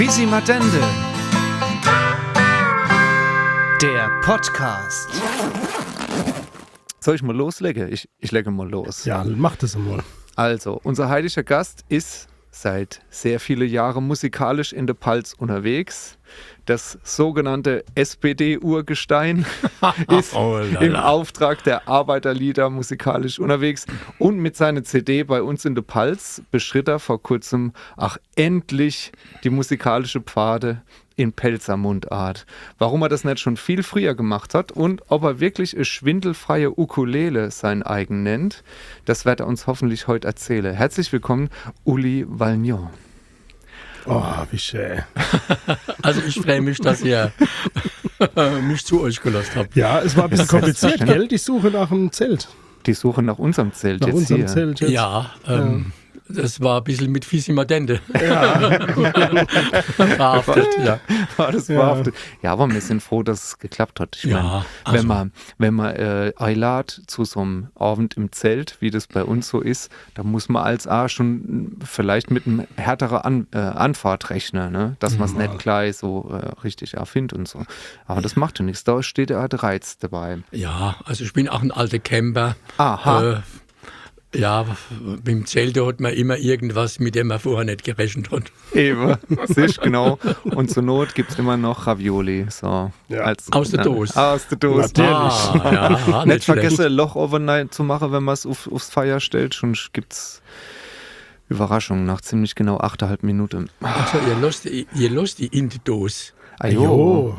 Fisimatende, der Podcast. Soll ich mal loslegen? Ich lege mal los. Ja, mach das mal. Also, unser heiliger Gast ist seit sehr vielen Jahren musikalisch in der Palz unterwegs. Das sogenannte SPD-Urgestein ist im Auftrag der Arbeiterlieder musikalisch unterwegs und mit seiner CD bei uns in der Palz beschritt er vor kurzem endlich die musikalische Pfade in Pelzer Mundart. Warum er das nicht schon viel früher gemacht hat und ob er wirklich eine schwindelfreie Ukulele sein eigen nennt, das wird er uns hoffentlich heute erzählen. Herzlich willkommen, Uli Valgnaud. Oh, wie schön. Also ich freue mich, dass ihr mich zu euch gelassen habt. Ja, es war ein bisschen kompliziert, gell? Die Suche nach einem Zelt. Die Suche nach unserem Zelt Nach jetzt unserem hier. Zelt jetzt. Ja, das war ein bisschen mit Fisimatende. Ja. Verhaftet, ja. War das verhaftet? Ja, aber wir sind froh, dass es geklappt hat. Ich Ja, meine, wenn man einlädt zu so einem Abend im Zelt, wie das bei uns so ist, da muss man als A schon vielleicht mit einem härteren Anfahrt rechnen, ne? Dass man es nicht gleich so richtig erfindet und so. Aber das macht ja nichts, da steht ja der Reiz dabei. Ja, also ich bin auch ein alter Camper. Aha. Ja, beim Zelt hat man immer irgendwas, mit dem man vorher nicht gerechnet hat. Eben, sicher, genau. Und zur Not gibt es immer noch Ravioli. So, Ja. Aus der Dose. Aus der Dose. Natürlich. Ja, Nicht schlecht. vergessen, ein Loch overnight zu machen, wenn man es aufs Feuer stellt. Schon gibt es Überraschungen nach ziemlich genau 8,5 Minuten. Also ihr lasst die in die Dose. Ajo.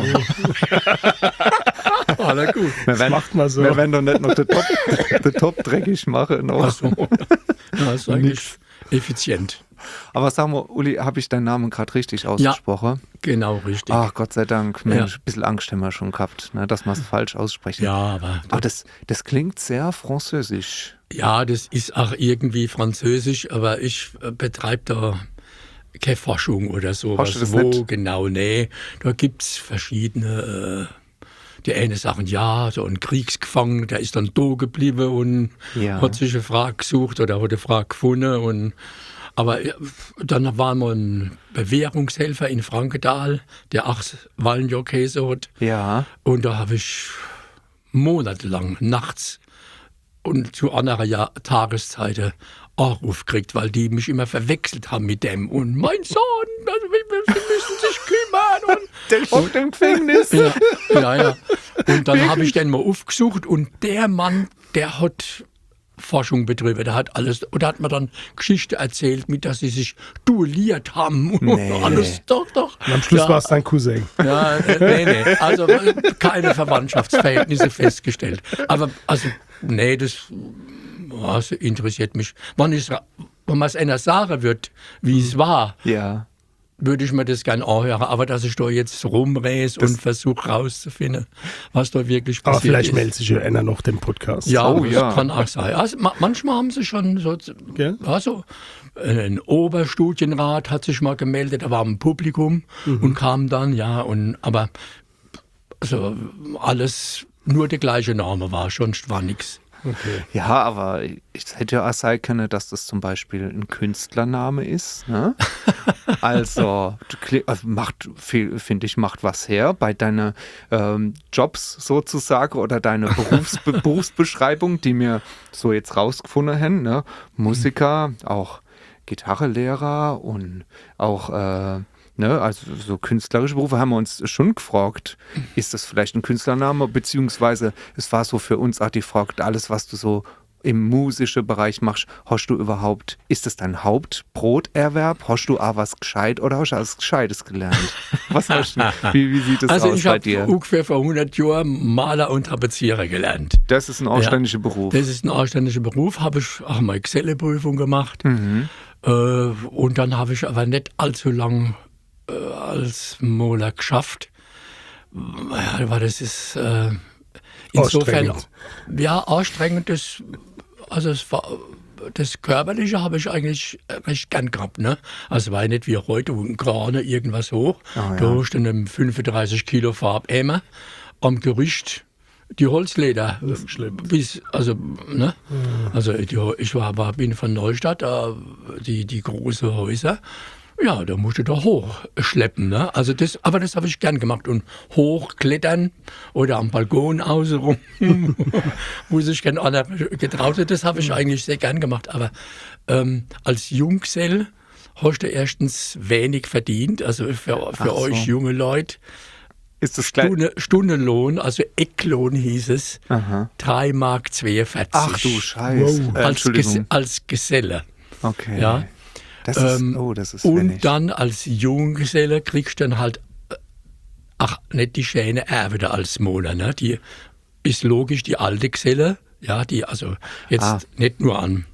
Alles gut. Wir macht man so. Wir werden doch nicht noch den Top dreckig machen. Noch. Ach so. Ja, das ist eigentlich effizient. Aber sag mal, Uli, habe ich deinen Namen gerade richtig ausgesprochen? Genau, richtig. Ach, Gott sei Dank. Mensch, ein bisschen Angst haben wir schon gehabt, ne, dass wir es falsch aussprechen. Ja, aber Aber das klingt sehr französisch. ja, das ist auch irgendwie französisch, aber ich betreibe da keine Forschung oder so. Hast du das Wo nicht? genau, nee. Da gibt es verschiedene. Die eine sagen, ja, so ein Kriegsgefangener, der ist dann da geblieben und Ja. hat sich eine Frage gesucht oder hat eine Frage gefunden. Aber dann war mal ein Bewährungshelfer in Frankenthal, der auch Valgnaud-Käse hat. Ja. Und da habe ich monatelang nachts und zu anderen Tageszeiten Anruf gekriegt, weil die mich immer verwechselt haben mit dem. Und mein Sohn, sie müssen sich kümmern. Und Der hockt im Gefängnis. ja. Und dann habe ich den mal aufgesucht und der Mann, der hat Forschung betrieben, der hat alles, oder hat mir dann Geschichte erzählt, mit dass sie sich duelliert haben und Nee. alles. Doch. Und am Schluss Ja. war es dein Cousin. Ja, nee. Also keine Verwandtschaftsverhältnisse festgestellt. Aber also, nee, das interessiert mich. Wenn man es einer sagen wird, wie es war, Ja. würde ich mir das gerne anhören. Aber dass ich da jetzt rumräse und versuche rauszufinden, was da wirklich Aber passiert vielleicht ist. meldet sich ja einer noch den Podcast. Ja, Oh, das ja. kann auch sein. Also, manchmal haben sie schon so, Gell? also ein Oberstudienrat hat sich mal gemeldet, da war ein Publikum und kam dann, aber also alles nur der gleiche Name war, sonst war nichts. Okay. Ja, aber ich hätte ja auch sein können, dass das zum Beispiel ein Künstlername ist. Ne? Also, macht was her bei deinen Jobs sozusagen oder deine Berufsbeschreibung, die wir so jetzt rausgefunden haben. Ne? Musiker, auch Gitarrelehrer und auch also so künstlerische Berufe haben wir uns schon gefragt, ist das vielleicht ein Künstlername, beziehungsweise es war so für uns auch die Frage, alles was du so im musischen Bereich machst, hast du überhaupt, ist das dein Hauptbroterwerb? Hast du auch was gescheit oder hast du alles Gescheites gelernt? Was hast du, wie sieht das Also aus ich bei habe dir? ungefähr vor 100 Jahren Maler und Tapezierer gelernt. Das ist ein anständiger Beruf. Das ist ein anständiger Beruf, habe ich auch mal Excel-Prüfung gemacht. Und dann habe ich aber nicht allzu lang als Maler geschafft. Ja, aber das ist insofern Anstrengend. ja anstrengend. Das Körperliche habe ich eigentlich recht gern gehabt. Ne? Also war nicht wie heute, wo gerade irgendwas hoch. ja. Da hast du einen 35 Kilo Farbeimer am Gerüst. Die Holzleder. Also ich bin von Neustadt, die großen Häuser. Ja, da musst du da hochschleppen. Ne? Also aber das habe ich gern gemacht. Und hochklettern oder am Balkon außenrum, wo sich kein anderer getraut hat, das habe ich eigentlich sehr gern gemacht. Aber als Junggesell hast du erstens wenig verdient. Also für euch junge Leute. Ist das gleich? Stundenlohn, also Ecklohn hieß es, 3,42 Mark. Ach du Scheiße. Wow. Entschuldigung. Als Geselle. Okay. Ja. Das ist Und wenig. dann als Junggeselle kriegst du dann halt, nicht die schöne Erbe als Mola, ne? Die ist logisch die alte Geselle, ja, die also jetzt nicht nur an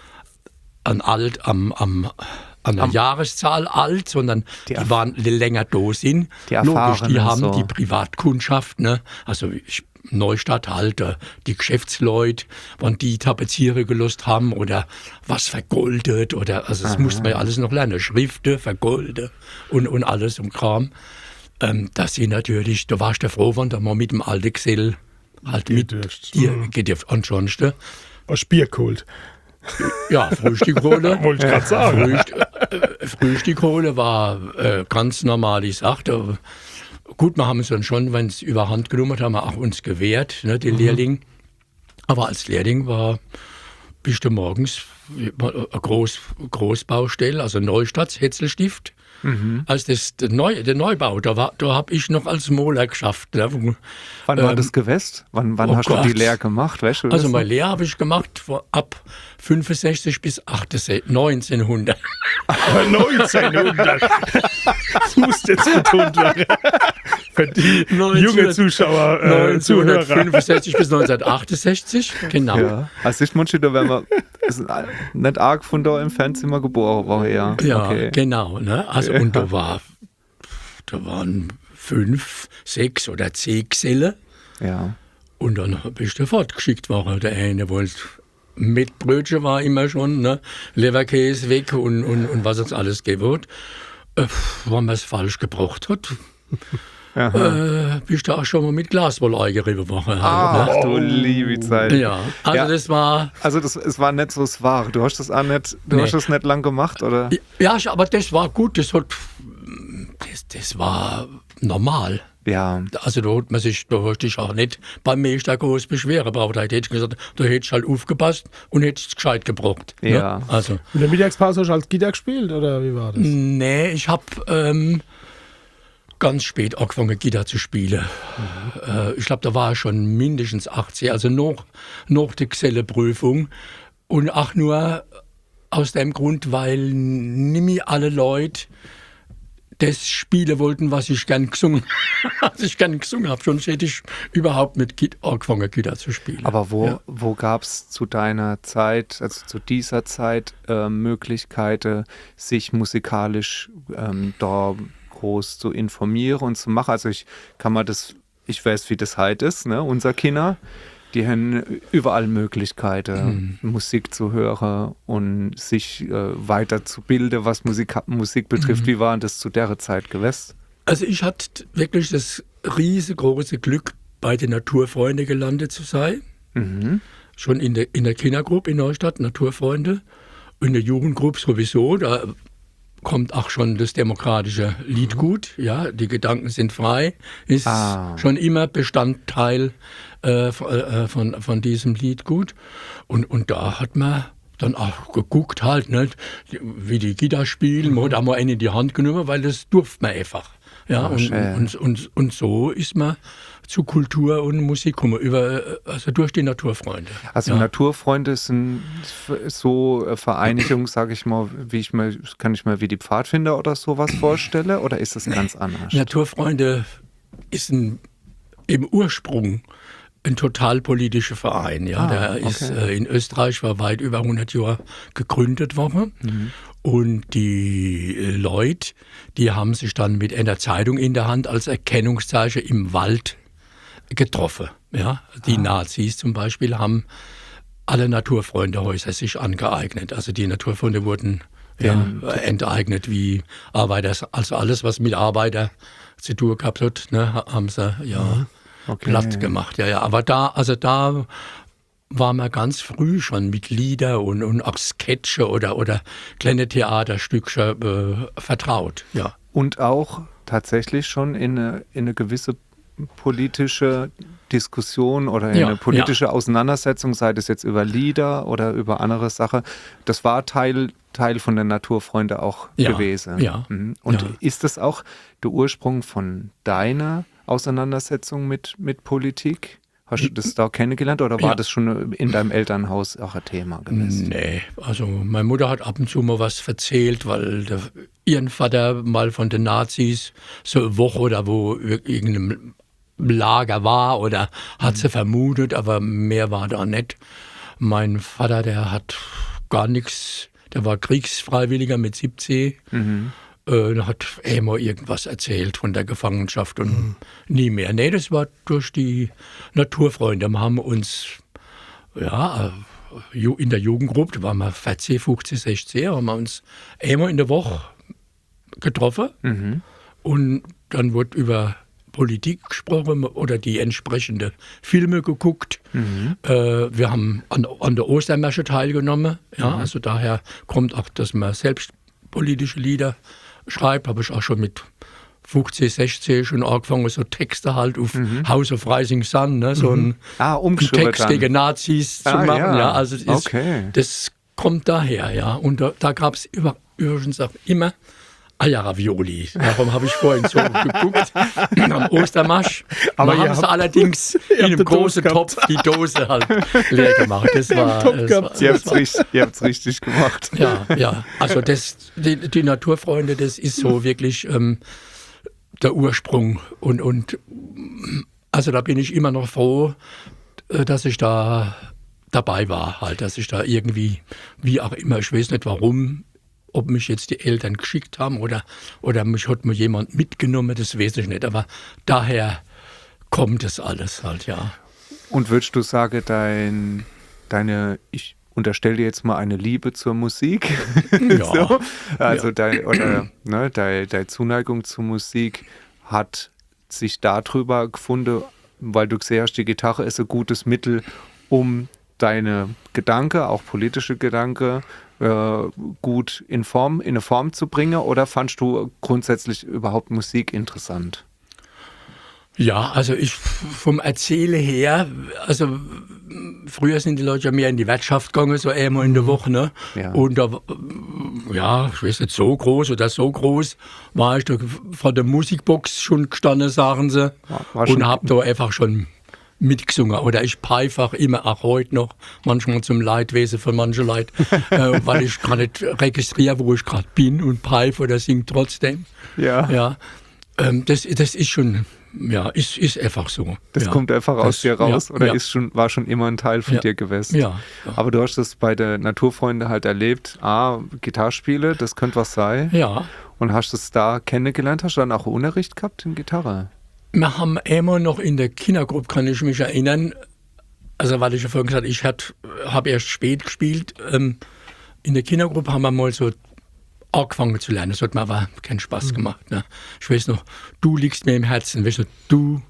der Jahreszahl alt, sondern die waren länger da sind. Die logisch, die Erfahrenen haben so. die Privatkundschaft, ne? Also Neustadthalter, die Geschäftsleute, wann die Tapeziere gelost haben oder was vergoldet oder, also das musste man ja alles noch lernen, Schriften, vergolden und alles um Kram. Das sind natürlich, da warst du froh, wenn du mal mit dem alten Gesell halt mit dir gedürft. Ansonsten, Was Bier geholt. ja, Frühstück holen. Wollte ich gerade sagen. Frühstück holen war ganz normal, ich sagte. Gut, wir haben es dann schon, wenn es überhand genommen hat, haben wir auch uns gewehrt, ne, die Lehrling. Aber als Lehrling bist du morgens Großbaustelle, also Neustadt, Hetzelstift. Als der Neubau, da habe ich noch als Moler geschafft. Ne. Wann war das gewesen? Wann hast du die Lehre gemacht? Weißt du das Also noch? meine Lehre habe ich gemacht ab 65 bis 1900. Aber 1900. Das muss jetzt betont werden. Für die junge Zuschauer, Zuhörer. 1965 bis 1968, genau. Ja. Also ich manche, da wären wir nicht arg von da im Fernzimmer geboren war ja. Ja, Okay. genau. Ne? Also, und da waren 5, 6 oder 10 Gesellen. Ja. Und dann bist du fortgeschickt worden. Der eine wollte mit Brötchen war immer schon, ne? Leberkäse weg und was es alles gibt. Wenn man es falsch gebraucht hat, bist du auch schon mal mit Glaswolle eingerieben worden. Ach Ne? du liebe Zeit. Ja, also Ja. das war... Also es war nicht so es war. Du hast das auch nicht, hast das nicht lang gemacht, oder? Ja, aber das war gut. Das war normal. Ja. Also da hast du dich auch nicht beim Meister groß beschweren braucht. Da hätte ich gesagt, da hättest du halt aufgepasst und hättest es gescheit gebraucht. Ja. Ne? Also, In der Mittagspause hast du als Gitarre gespielt, oder wie war das? nee, ich habe ganz spät angefangen, Gitarre zu spielen. Ich glaube, da war ich schon mindestens 80, also noch die Geselleprüfung. Und auch nur aus dem Grund, weil nicht alle Leute das spielen wollten, was ich gern gesungen habe. Sonst hätte ich überhaupt nicht angefangen, Gitarre zu spielen. Aber wo gab es zu deiner Zeit, also zu dieser Zeit, Möglichkeiten, sich musikalisch da groß zu informieren und zu machen? Also ich weiß, wie das heute ist, ne? Unser Kinder, die haben überall Möglichkeiten, Musik zu hören und sich weiterzubilden, was Musik betrifft. Wie war das zu der Zeit gewesen? Also ich hatte wirklich das riesengroße Glück, bei den Naturfreunden gelandet zu sein. Schon in der Kindergruppe in Neustadt, Naturfreunde. In der Jugendgruppe sowieso, da kommt auch schon das demokratische Liedgut. Ja, die Gedanken sind frei, ist schon immer Bestandteil von diesem Liedgut. Und da hat man dann auch geguckt halt, nicht, wie die Gitarre spielen. Man hat auch mal einen in die Hand genommen, weil das durfte man einfach. Ja, und so ist man zu Kultur und Musik gekommen, also durch die Naturfreunde. Also Naturfreunde sind so Vereinigungen, sage ich mal, kann ich mir wie die Pfadfinder oder sowas vorstelle, oder ist das ganz anders? Naturfreunde ist im Ursprung ein total politischer Verein. Ja. Der ist in Österreich vor weit über 100 Jahren gegründet worden. Und die Leute, die haben sich dann mit einer Zeitung in der Hand als Erkennungszeichen im Wald getroffen. Ja. Die Nazis zum Beispiel haben alle Naturfreundehäuser sich angeeignet. Also die Naturfreunde wurden enteignet wie Arbeiter. Also alles, was mit Arbeiter zu tun gehabt hat, ne, haben sie platt gemacht. Ja, aber da war man ganz früh schon mit Lieder und auch Sketche oder kleine Theaterstückchen vertraut. Ja. Und auch tatsächlich schon in eine gewisse politische Diskussion oder in eine politische Auseinandersetzung, sei das jetzt über Lieder oder über andere Sachen. Das war Teil von den Naturfreunde auch gewesen. Ja. Und ist das auch der Ursprung von deiner Auseinandersetzung mit Politik? Hast du das da kennengelernt oder war das schon in deinem Elternhaus auch ein Thema gewesen? Nee, also meine Mutter hat ab und zu mal was erzählt, weil ihren Vater mal von den Nazis so eine Woche oder wo irgendeinem Lager war oder hat sie vermutet, aber mehr war da nicht. Mein Vater, der hat gar nichts, der war Kriegsfreiwilliger mit 17. Da hat immer irgendwas erzählt von der Gefangenschaft und nie mehr. Nee, das war durch die Naturfreunde. Wir haben uns in der Jugendgruppe, da waren wir 14, 15, 16, haben wir uns einmal in der Woche getroffen und dann wurde über Politik gesprochen oder die entsprechenden Filme geguckt. Wir haben an der Ostermärsche teilgenommen. Ja, also daher kommt auch, dass man selbst politische Lieder schreibt. Habe ich auch schon mit 15, 16 schon angefangen, so Texte halt auf House of Rising Sun, ne, so ein Text gegen Nazis zu machen. Ja, also das kommt daher, ja. Und da gab es übrigens auch immer Eierravioli. Darum habe ich vorhin so geguckt am Ostermarsch. Aber wir haben es allerdings in einem großen Topf die Dose halt leer gemacht. Das war, ihr habt es richtig gemacht. Ja. Also die Naturfreunde, das ist so wirklich der Ursprung. Und also da bin ich immer noch froh, dass ich da dabei war, halt, dass ich da irgendwie, wie auch immer, ich weiß nicht warum, ob mich jetzt die Eltern geschickt haben oder mich hat mir jemand mitgenommen, das weiß ich nicht. Aber daher kommt es alles halt, ja. Und würdest du sagen, ich unterstelle dir jetzt mal eine Liebe zur Musik? Ja. So? Also deine Zuneigung zur Musik hat sich darüber gefunden, weil du gesehen hast, die Gitarre ist ein gutes Mittel, um deine Gedanken, auch politische Gedanken, gut in eine Form zu bringen, oder fandst du grundsätzlich überhaupt Musik interessant? Ja, also ich vom Erzählen her, also früher sind die Leute ja mehr in die Wirtschaft gegangen, so einmal in der Woche, ne? Ja. Und da, ich weiß nicht, so groß oder so groß war ich da vor der Musikbox schon gestanden, sagen sie, und habe da einfach schon mitgesungen. Oder ich pfeife auch immer, auch heute noch, manchmal zum Leidwesen von manchen Leuten, weil ich gerade nicht registriere, wo ich gerade bin und pfeife oder singe trotzdem. Ja. Das ist schon, ist einfach so. Das kommt einfach aus dir raus oder war schon immer ein Teil von dir gewesen? Ja. Aber du hast das bei der Naturfreunde halt erlebt, Gitarrespiele, das könnte was sein. Ja. Und hast es da kennengelernt, hast du dann auch Unterricht gehabt in Gitarre? Wir haben immer noch in der Kindergruppe, kann ich mich erinnern, also weil ich ja vorhin gesagt habe, ich habe erst spät gespielt. In der Kindergruppe haben wir mal so angefangen zu lernen. Das hat mir aber keinen Spaß gemacht. Ne? Ich weiß noch, du liegst mir im Herzen. Weißt du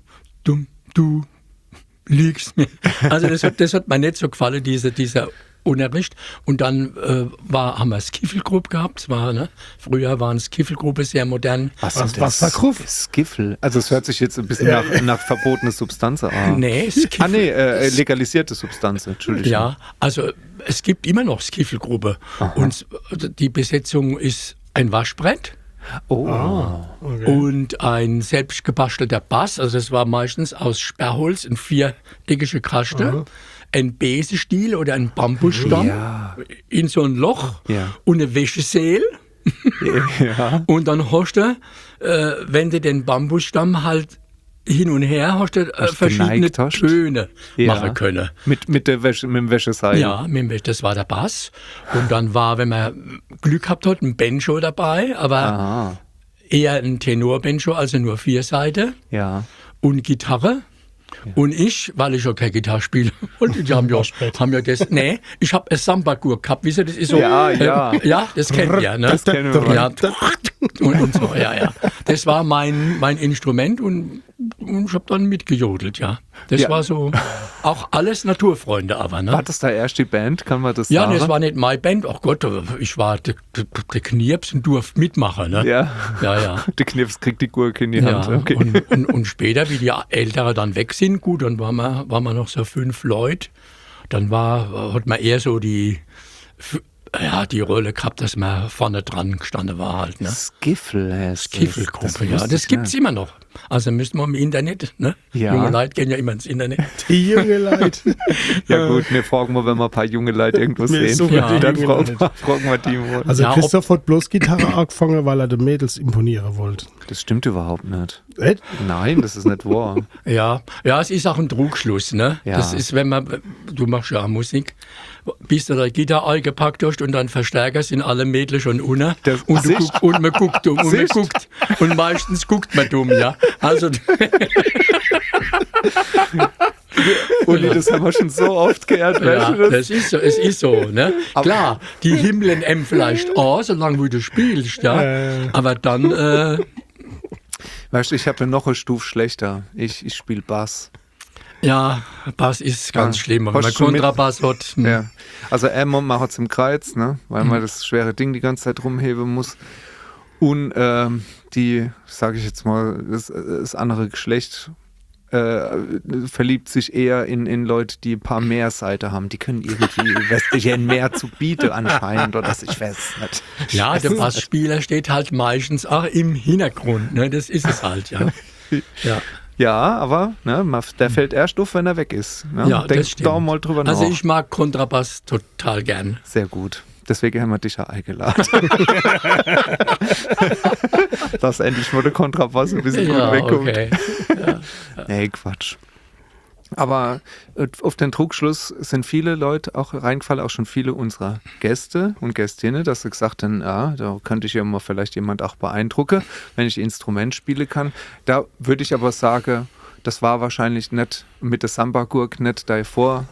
liegst mir. Also das hat mir nicht so gefallen, dieser Unterricht. Und dann haben wir Skiffelgruppe gehabt. Früher waren Skiffelgruppe sehr modern. Was war Gruppe? Skiffel. Also es hört sich jetzt ein bisschen nach verbotene Substanz an. Nee, legalisierte Substanz, Entschuldigung. Ja, also es gibt immer noch Skiffelgruppe. Und die Besetzung ist ein Waschbrett. Okay. Und ein selbst gebastelter Bass. Also das war meistens aus Sperrholz, ein viereckige Kaste. Ein Besenstiel oder ein Bambusstamm in so ein Loch und eine Wäscheseel. Und dann hast du, wenn du den Bambusstamm halt hin und her hast du verschiedene Töne machen können. Mit dem Wäscheseil? Ja, das war der Bass. Und dann war, wenn man Glück gehabt hat, ein Banjo dabei, aber eher ein Tenor-Banjo, also nur 4 Seiten. Ja. Und Gitarre. Und ich, weil ich ja keine Gitarre spiele, und die haben ja das, ich habe ein Samba-Gurk gehabt, wisst ihr, das ist so, ja, das kennt ihr, ne? Das kennen wir. Ja, und so, ja. Das war mein Instrument und ich hab dann mitgejodelt, ja. Das Ja. war so, auch alles Naturfreunde aber, ne? War das da erst die Band? Kann man das Ja, sagen? das war nicht meine Band. Ach Gott, ich war der Knirps und durfte mitmachen, ne? Ja. Ja. Der Knips kriegt die Gurke in die Ja, Hand. Okay. und später, wie die Ältere dann weg sind, gut, dann waren wir noch so 5 Leute. Dann hat man eher so die Rolle gehabt, dass man vorne dran gestanden war halt, ne? Skiffle heißt Skiffelgruppe, ja. Das gibt's immer noch. Also müssten wir im Internet, ne? Ja. Junge Leute gehen ja immer ins Internet. Die junge Leute. Ja gut, wir fragen mal, wenn wir ein paar junge Leute irgendwo Mir sehen. ist so Ja. Dann die fragen junge fragen wir die mal. Also Ja, Christoph hat bloß Gitarre angefangen, weil er den Mädels imponieren wollte. Das stimmt überhaupt nicht. Echt? Nein, das ist nicht wahr. Ja, es ist auch ein Trugschluss, ne? Ja. Das ist, du machst ja auch Musik, bis du die Gitarre eingepackt hast und dann Verstärker sind alle Mädels schon unten Das- und, Sicht? man guckt dumm und man Sicht? guckt und meistens guckt man dumm, ja. Also Uli, das haben wir schon so oft gehört. Weißt ja, du das? das ist so, es ist so, ne? Klar, die Himmeln vielleicht auch, solange du spielst, ja. Aber dann, Weißt du, ich habe ja noch eine Stufe schlechter. Ich spiele Bass. ja, Bass ist ganz Ja. schlimm. Wenn Hast man du schon Kontrabass hat, Ja. Also man hat es im Kreuz, ne? Weil man das schwere Ding die ganze Zeit rumheben muss. Und die, sage ich jetzt mal, das andere Geschlecht verliebt sich eher in Leute, die ein paar mehr Seite haben. Die können irgendwie mehr zu bieten anscheinend oder ich weiß es nicht. ja, der Bassspieler steht halt meistens auch im Hintergrund, ne? Das ist es halt, ja. Ja. Ja, aber ne, der fällt erst auf, wenn er weg ist. Ne? Ja, Denk das stimmt. da mal drüber nach. Also ich mag Kontrabass total gern. Sehr gut. Deswegen haben wir dich ja eingeladen. Dass endlich mal der Kontrabass ein bisschen Ja, gut wegkommt. okay. Nee, Quatsch. Aber auf den Trugschluss sind viele Leute auch reingefallen, auch schon viele unserer Gäste und Gästinnen, dass sie gesagt haben, ja, da könnte ich ja mal vielleicht jemand auch beeindrucken, wenn ich Instrument spielen kann. Da würde ich aber sagen, das war wahrscheinlich nicht mit der Samba-Gurk nicht deine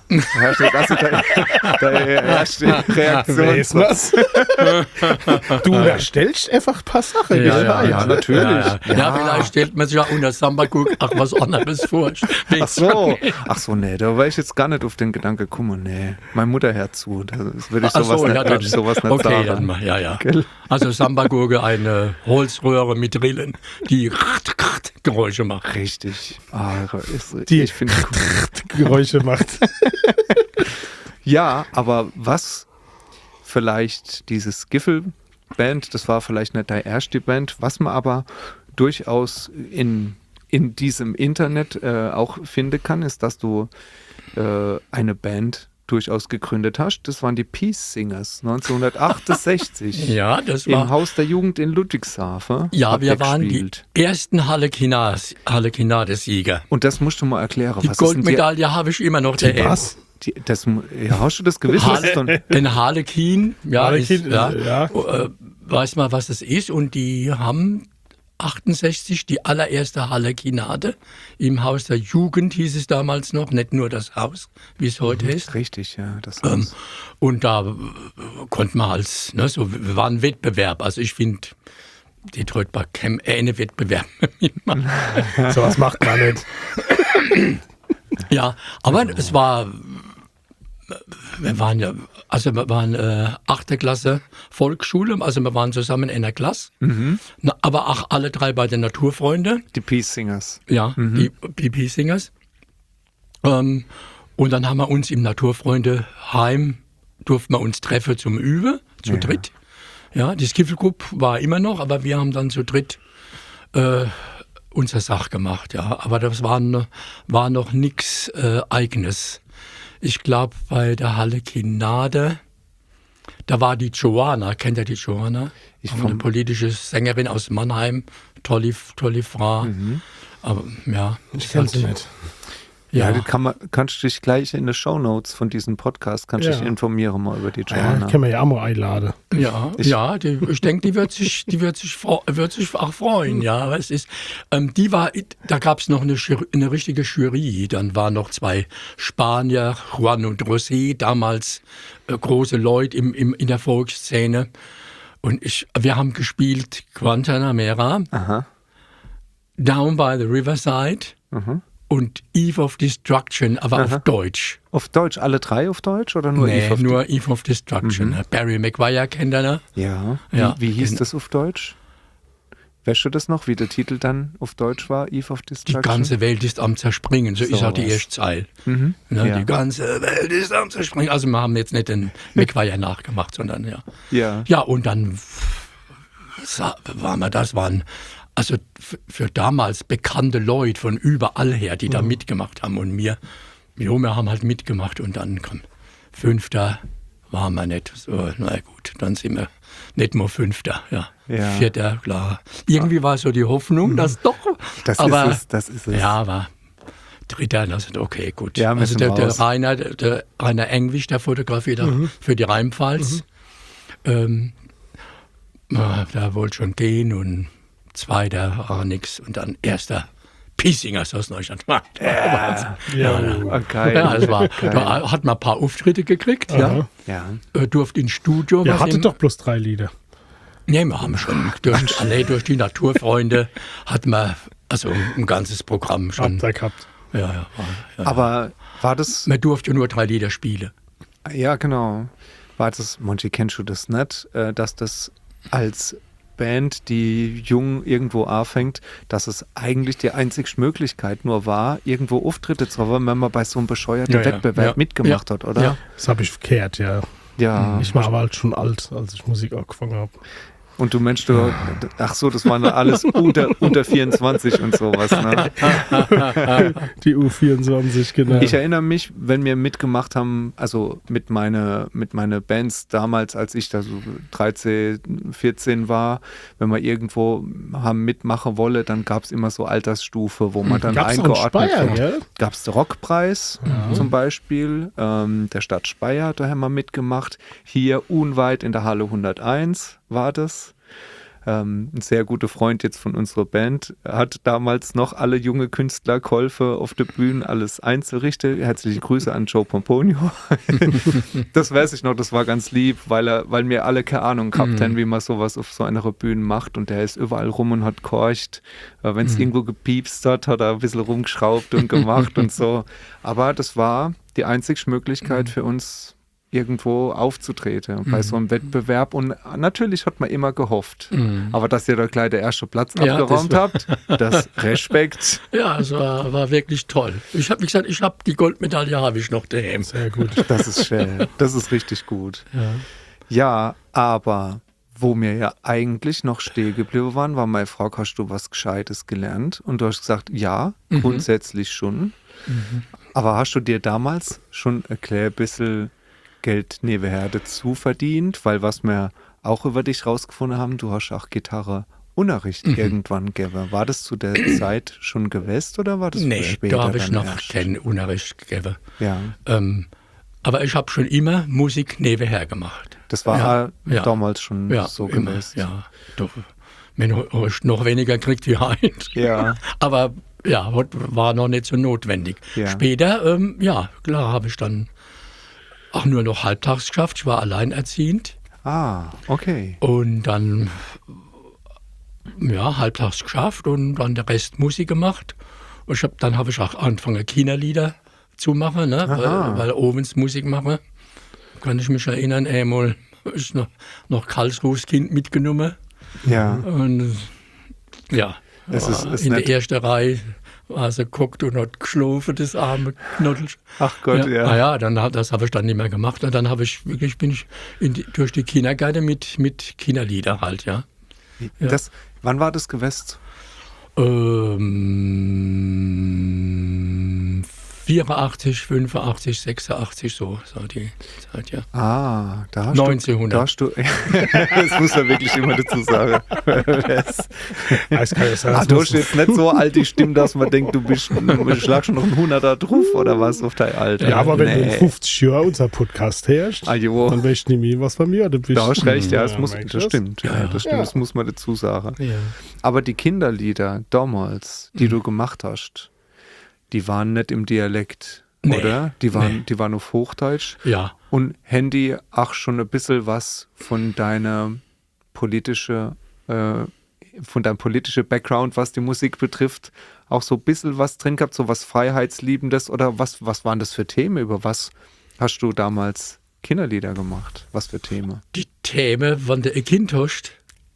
erste Reaktion. Was? Du erstellst einfach ein paar Sachen. ja, natürlich. Ja, vielleicht stellt man sich auch unter Samba-Gurk auch was anderes vor. Ach so, nee, da war ich jetzt gar nicht auf den Gedanke gekommen, nee, meine Mutter hört zu, das würde ich Ach sowas so, nicht, ja, würde ich sowas nicht okay, sagen. dann ja. Gell? Also Samba-Gurke, eine Holzröhre mit Rillen, die Geräusche macht. Richtig. Die- Ich finde Geräusche macht. ja, aber was vielleicht dieses Giffel-Band, das war vielleicht nicht deine erste Band, was man aber durchaus in diesem Internet auch finden kann, ist, dass du eine Band durchaus gegründet hast. Das waren die Peace Singers 1968. Ja, das Im war. Haus der Jugend in Ludwigshafen. Ja, habt wir ihr waren gespielt. die ersten Halle-Kinade-Sieger. Und das musst du mal erklären. Die Was ist denn Goldmedaille habe ich immer noch daheim. Was? hast du das gewiss? Was ist denn- Ein Harlekin, ja, Harlekin, ist, ja, ja. weiß mal, was es ist. Und die haben 68 die allererste Harlekinade im Haus der Jugend, hieß es damals noch, nicht nur das Haus, wie es heute ist. Richtig, ja. Das Und da konnte man als, ne, so, wir waren ein Wettbewerb. Also ich finde, Detroit war kein Wettbewerb. Sowas macht man nicht. Ja, aber es war, wir waren 8. Klasse Volksschule, also wir waren zusammen in der Klasse, aber auch alle 3 bei den Naturfreunde, die Peace Singers. ja, die BP-Singers. Und dann haben wir uns im Naturfreundeheim, durften wir uns treffen zum Üben, zu dritt. Ja, die Skiffelgruppe war immer noch, aber wir haben dann zu dritt unsere Sache gemacht, ja. Aber das war noch nichts Eigenes. Ich glaube, bei der Harlekinade, da war die Joanna, kennt ihr die Joanna? Eine politische Sängerin aus Mannheim, tolle Frau. Aber ja, Ich kenne sie nicht. Ja, ja. kannst du dich gleich in den Shownotes von diesem Podcast dich informieren mal über die Ja, Joanna. können wir ja auch mal einladen. Ja, ich denke, die wird sich auch freuen, ja. Aber es ist, da gab es noch eine richtige Jury. Dann waren noch 2 Spanier, Juan und José, damals große Leute in der Volksszene. Und wir haben gespielt Guantanamera, Aha. Down by the Riverside und Eve of Destruction, aber auf Deutsch. Auf Deutsch, alle drei auf Deutsch oder nur Eve of nur Eve of Destruction. Barry Maguire kennt er, ne? Ja. Ja. Wie hieß das auf Deutsch? Weißt du das noch, wie der Titel dann auf Deutsch war, Eve of Die Destruction? ganze Welt ist am Zerspringen, so ist auch die was. erste Zeile. Mhm. Ne, Ja. Die ganze Welt ist am Zerspringen. Also wir haben jetzt nicht den Maguire nachgemacht, sondern ja. Ja. Ja, und dann waren also für damals bekannte Leute von überall her, die da mitgemacht haben. Und wir haben halt mitgemacht und dann kam Fünfter, waren wir nicht. So, na gut, dann sind wir nicht mehr Fünfter, ja. Ja. Vierter, klar. Irgendwie war so die Hoffnung, dass doch. Das aber, ist es. Ja, war Dritter, das ist okay, gut. Ja, wir also sind der raus. Rainer Engwisch, der fotografiert für die Rheinpfalz. Da wollte schon gehen und zweiter auch nix und dann erster Piesingers aus Neustadt. Ja. Okay. Ja, da hat man ein paar Auftritte gekriegt, ja. Ja. Durfte ins Studio. Ihr was hattet im- doch bloß 3 Lieder. Nee, wir haben schon durch die Naturfreunde hat man also ein ganzes Programm schon. Habt ihr gehabt. Ja. Aber war das, Man durfte nur 3 Lieder spielen. ja genau, war das, Monty, kennst du das nicht, dass das als Band, die jung irgendwo anfängt, dass es eigentlich die einzige Möglichkeit nur war, irgendwo Auftritte zu haben, wenn man bei so einem bescheuerten Ja, ja. Wettbewerb Ja. mitgemacht hat, oder? Ja. Das habe ich verkehrt, ja. Ja. Ich war aber halt schon alt, als ich Musik angefangen habe. Und du Mensch, ach so, das waren alles unter 24 und sowas. Ne? Die U24, genau. Ich erinnere mich, wenn wir mitgemacht haben, also mit meine Bands damals, als ich da so 13, 14 war, wenn wir irgendwo haben mitmachen wolle, dann gab es immer so Altersstufe, wo man dann Gab's auch in eingeordnet Speyer, wird. gell? Gab es den Rockpreis zum Beispiel, der Stadt Speyer, da haben wir mitgemacht. Hier unweit in der Halle 101 war das. Ein sehr guter Freund jetzt von unserer Band hat damals noch alle junge Künstler geholfen, auf der Bühne alles einzurichten. Herzliche Grüße an Joe Pomponio. Das weiß ich noch, das war ganz lieb, weil wir alle keine Ahnung gehabt haben, wie man sowas auf so einer Bühne macht, und der ist überall rum und hat gehorcht. Wenn es irgendwo gepiepst hat, hat er ein bisschen rumgeschraubt und gemacht und so. Aber das war die einzige Möglichkeit für uns, irgendwo aufzutreten bei so einem Wettbewerb, und natürlich hat man immer gehofft. Aber dass ihr da gleich der erste Platz Ja, abgeräumt habt, das Respekt. Ja, es war wirklich toll. Ich habe gesagt, die Goldmedaille habe ich noch daheim. Sehr gut. Das ist schön. Das ist richtig gut. Ja, aber wo wir ja eigentlich noch stehen geblieben waren, war meine Frage, hast du was Gescheites gelernt? Und du hast gesagt, ja, grundsätzlich schon. Aber hast du dir damals schon ein bisschen Geld nebenher dazu verdient? Weil was wir auch über dich rausgefunden haben, du hast auch Gitarre-Unterricht irgendwann gegeben. War das zu der Zeit schon gewesen oder war das später? Da habe ich dann noch erst? keinen Unterricht gegeben. Ja, Aber ich habe schon immer Musik nebenher gemacht. das war Ja. damals schon so immer, gewesen. ja. Doch, wenn ich noch weniger kriegt wie heute. Ja. Aber ja, war noch nicht so notwendig. Ja. Später, klar, habe ich dann auch nur noch halbtags geschafft. Ich war alleinerziehend. Ah, okay. Und dann, halbtags geschafft und dann der Rest Musik gemacht. Und dann habe ich auch angefangen, Kinderlieder zu machen, ne? weil Ovens Musik machen. Kann ich mich erinnern, einmal ist noch Karlsruhes Kind mitgenommen. Ja. Und ja, Es ist in der nett. ersten Reihe war sie geguckt und hat geschlafen, das arme Knoddel. Ach Gott, ja. Das habe ich dann nicht mehr gemacht. Und dann bin ich durch die Kindergärten mit Kinderlieder halt, ja. Wann war das gewesen? 84, 85, 86, so die Zeit, ja. Ah, da hast 1900. Da hast du, das muss man wirklich immer dazu sagen. Das kann ja sein, Du hast jetzt nicht so alt die Stimme, dass man denkt, du schlagst schon noch einen 100er drauf oder was auf dein Alter. Ja, aber wenn du in 50 Jahren unser Podcast herrscht, Ah, jo. dann weißt du nicht mehr, was von mir du bist. Da hast recht, ja, das merkst du stimmt. Ja, das stimmt, Ja. das muss man dazu sagen. Ja. Aber die Kinderlieder damals, die du gemacht hast, die waren nicht im Dialekt, Nee, oder? Die waren auf Hochdeutsch. Ja. Und Handy auch schon ein bisschen was von deinem politischen Background, was die Musik betrifft, auch so ein bisschen was drin gehabt, so was Freiheitsliebendes oder was waren das für Themen? Über was hast du damals Kinderlieder gemacht? Was für Themen? Die Themen, wenn du ein Kind hast,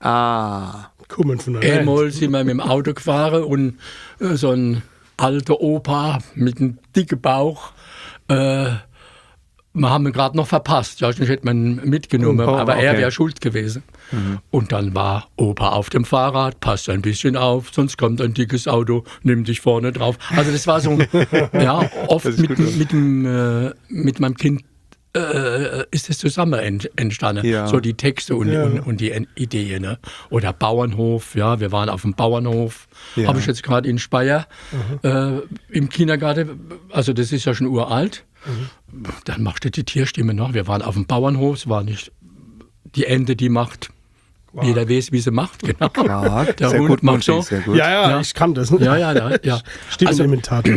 Kommen von der einmal sind wir mit dem Auto gefahren und so ein alter Opa mit einem dicken Bauch, wir haben ihn gerade noch verpasst, ja, sonst hätte man ihn mitgenommen, aber er wäre schuld gewesen. Und dann war Opa auf dem Fahrrad, passt ein bisschen auf, sonst kommt ein dickes Auto, nimm dich vorne drauf. Also das war so, ja, oft mit meinem Kind ist es zusammen entstanden, Ja. so die Texte und die Ideen. Ne? Oder Bauernhof, ja, wir waren auf dem Bauernhof, Ja. habe ich jetzt gerade in Speyer im Kindergarten, also das ist ja schon uralt. Dann machst du die Tierstimme noch. Wir waren auf dem Bauernhof, es war nicht die Ente, die macht. Jeder weiß, wie sie macht, genau. Ja, Der sehr Hund gut, macht Monty, so. sehr gut. Ja, ich kann das. Ja. Stimmenimitator.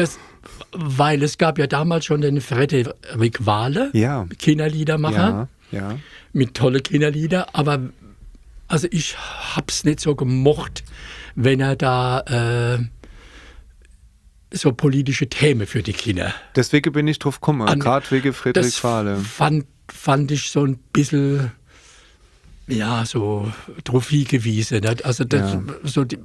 Weil es gab ja damals schon den Frederik Wahle, Ja. Kinderliedermacher, Ja. mit tolle Kinderlieder, aber also ich hab's nicht so gemocht, wenn er da so politische Themen für die Kinder. Deswegen bin ich drauf gekommen, gerade wegen Friedrich Das Wahle. fand ich so ein bisschen, ja, so drauf hingewiesen. Nicht? Also das, so die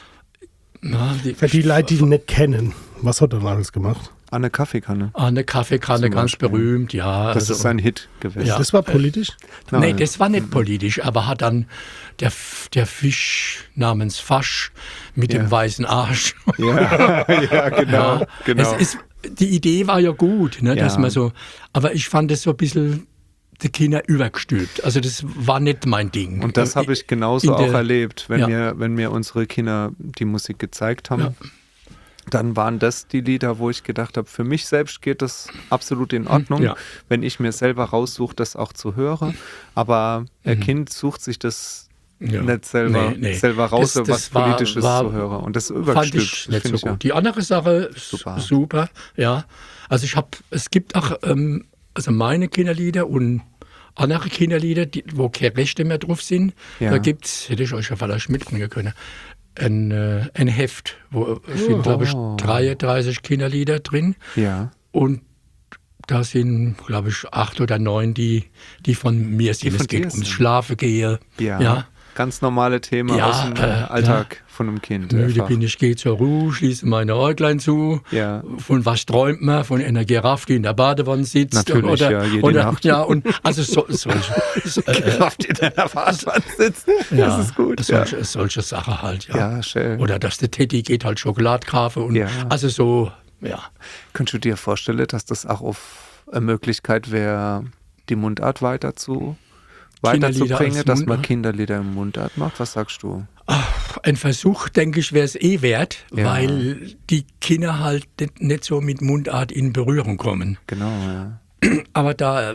Für die Leute, die ihn nicht kennen, was hat er dann alles gemacht? An der Kaffeekanne. eine Kaffeekanne, Zum ganz Beispiel. berühmt, ja. Das also, ist ein Hit gewesen. Ja. Das war politisch? Nein. Nee, das war nicht politisch, aber hat dann der Fisch namens Fasch mit dem weißen Arsch. Ja, ja, genau. Ja, genau. Die Idee war ja gut, ne, dass Ja. man so, aber ich fand es so ein bisschen die Kinder übergestülpt. Also das war nicht mein Ding. Und das habe ich genauso in der- auch erlebt, wenn, Ja. wenn mir unsere Kinder die Musik gezeigt haben. Dann waren das die Lieder, wo ich gedacht habe, für mich selbst geht das absolut in Ordnung, Ja. wenn ich mir selber raussuche, das auch zu hören. Aber ein Kind sucht sich das Ja. nicht selber, Nee. selber raus, Das was war- Politisches war- zu hören. Und das fand übergestülpt. ich nicht so finde gut. Die andere Sache ist Super. super, ja. Also es gibt auch also meine Kinderlieder und andere Kinderlieder, wo keine Rechte mehr drauf sind. Ja. Da gibt's, hätte ich euch ja vielleicht mitbringen können, ein Heft, wo sind, glaube ich, 33 Kinderlieder drin. Ja. Und da sind, glaube ich, 8 oder 9, die von mir sind. von Es geht dir ums sind. Schlafen gehe. Ja. Ganz normale Themen Ja, aus dem Alltag von einem Kind. Müde einfach. bin ich, gehe zur Ruhe, schließe meine Äuglein zu. Ja. Von was träumt man? Von einer Giraffe, die in der Badewanne sitzt? Natürlich, ja, jede Nacht. Ja, und also solche, Kraft in deiner Fahrradwand sitzt. ja, Das ist gut. Ja, solche Sachen halt, ja. ja schön. Oder dass der Teddy geht halt Schokolade kaufen und Ja. also so, ja. Könntest du dir vorstellen, dass das auch auf eine Möglichkeit wäre, die Mundart Kinderlieder weiterzubringen, als dass man Mundart? Kinderlieder im Mundart macht? Was sagst du? Ein Versuch, denke ich, wäre es wert, Ja. weil die Kinder halt nicht so mit Mundart in Berührung kommen. Genau, ja. Aber da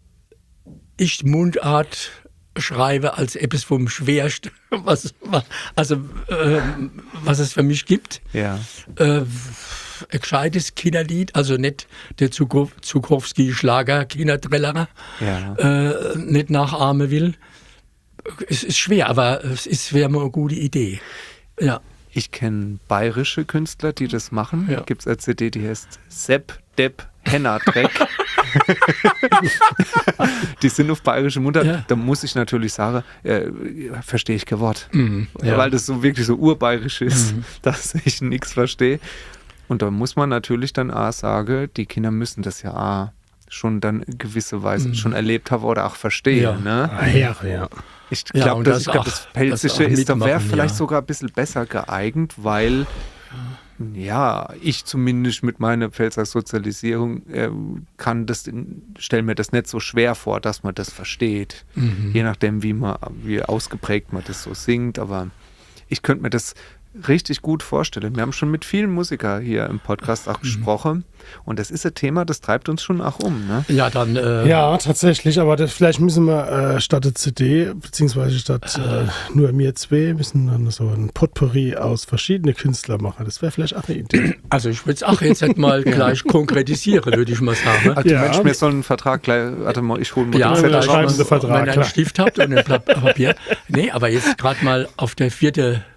ich Mundart schreibe als etwas vom Schwersten, was es für mich gibt, Ja. ein gescheites Kinderlied, also nicht der Zukowski-Schlager, Kinderträller, Ja. nicht nachahmen will. Es ist schwer, aber es wäre mal eine gute Idee. Ja. Ich kenne bayerische Künstler, die das machen. Ja. Gibt es eine CD, die heißt Sepp, Depp, Henna, Dreck. Die sind auf bayerische Mundart. Ja. Da muss ich natürlich sagen, verstehe ich kein Wort. ja. Weil das so wirklich so urbayerisch ist, dass ich nichts verstehe. Und da muss man natürlich dann auch sagen, die Kinder müssen das ja auch schon dann in gewisser Weise schon erlebt haben oder auch verstehen. Ja. Ne? Ja. Ich Ja, glaube, und das, das das auch Pelzische ist, da wäre mitmachen, vielleicht ja. sogar ein bisschen besser geeignet, weil ich zumindest mit meiner Pfälzer Sozialisierung stelle mir das nicht so schwer vor, dass man das versteht. Je nachdem, wie ausgeprägt man das so singt, aber ich könnte mir das richtig gut vorstellen. Wir haben schon mit vielen Musikern hier im Podcast auch gesprochen und das ist ein Thema, das treibt uns schon auch um. Ne? Ja, dann. Ja, tatsächlich, aber vielleicht müssen wir statt der CD, beziehungsweise statt nur mir zwei, müssen dann so ein Potpourri aus verschiedenen Künstlern machen. Das wäre vielleicht auch eine Idee. Also ich würde es auch jetzt nicht mal gleich konkretisieren, würde ich mal sagen. Also Ja. Mensch, wir sollen einen Vertrag gleich, warte mal, ich hole mal Ja, den Zettel wir schreiben raus. den Vertrag, wenn ihr einen klar. Stift habt und ein Blatt Papier. Nee, aber jetzt gerade mal auf der 4.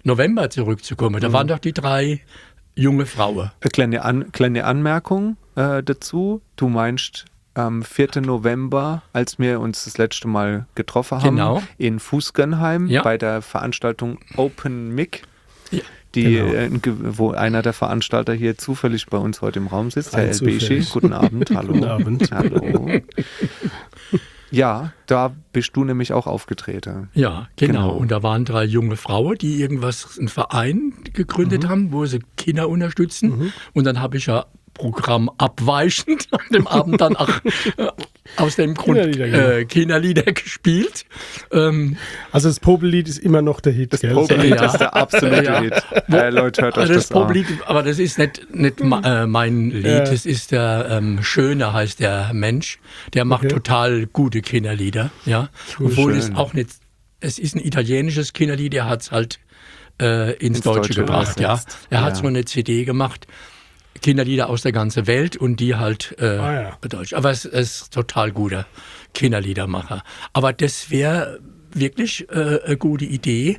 November zurückzukommen. Da waren doch die 3 junge Frauen. Kleine Anmerkung dazu. Du meinst am 4. November, als wir uns das letzte Mal getroffen haben, Genau. in Fußgernheim bei der Veranstaltung Open Mic. Ja. Wo einer der Veranstalter hier zufällig bei uns heute im Raum sitzt, Rein Herr Elbeschi. zufällig. Guten Abend, hallo. Guten Abend. Hallo. Ja, da bist du nämlich auch aufgetreten. Ja, genau. Genau. Und da waren 3 junge Frauen, die einen Verein gegründet haben, wo sie Kinder unterstützen. Und dann habe ich ja Programm abweichend an dem Abend dann auch aus dem Grund Kinderlieder gespielt. Also das Popellied ist immer noch der Hit, Das gell? Popelied Ja. ist der absolute Hit. Leute, hört euch Also das an. Popelied, aber das ist nicht mein Lied, das ist der Schöne, heißt der Mensch. Der macht total gute Kinderlieder. Ja? Obwohl es auch nicht, es ist ein italienisches Kinderlied, der hat es halt ins Deutsche gebracht. Ja? übersetzt. Er hat so eine CD gemacht, Kinderlieder aus der ganzen Welt und die halt Deutsch. Aber es ist total guter Kinderliedermacher. Aber das wäre wirklich eine gute Idee.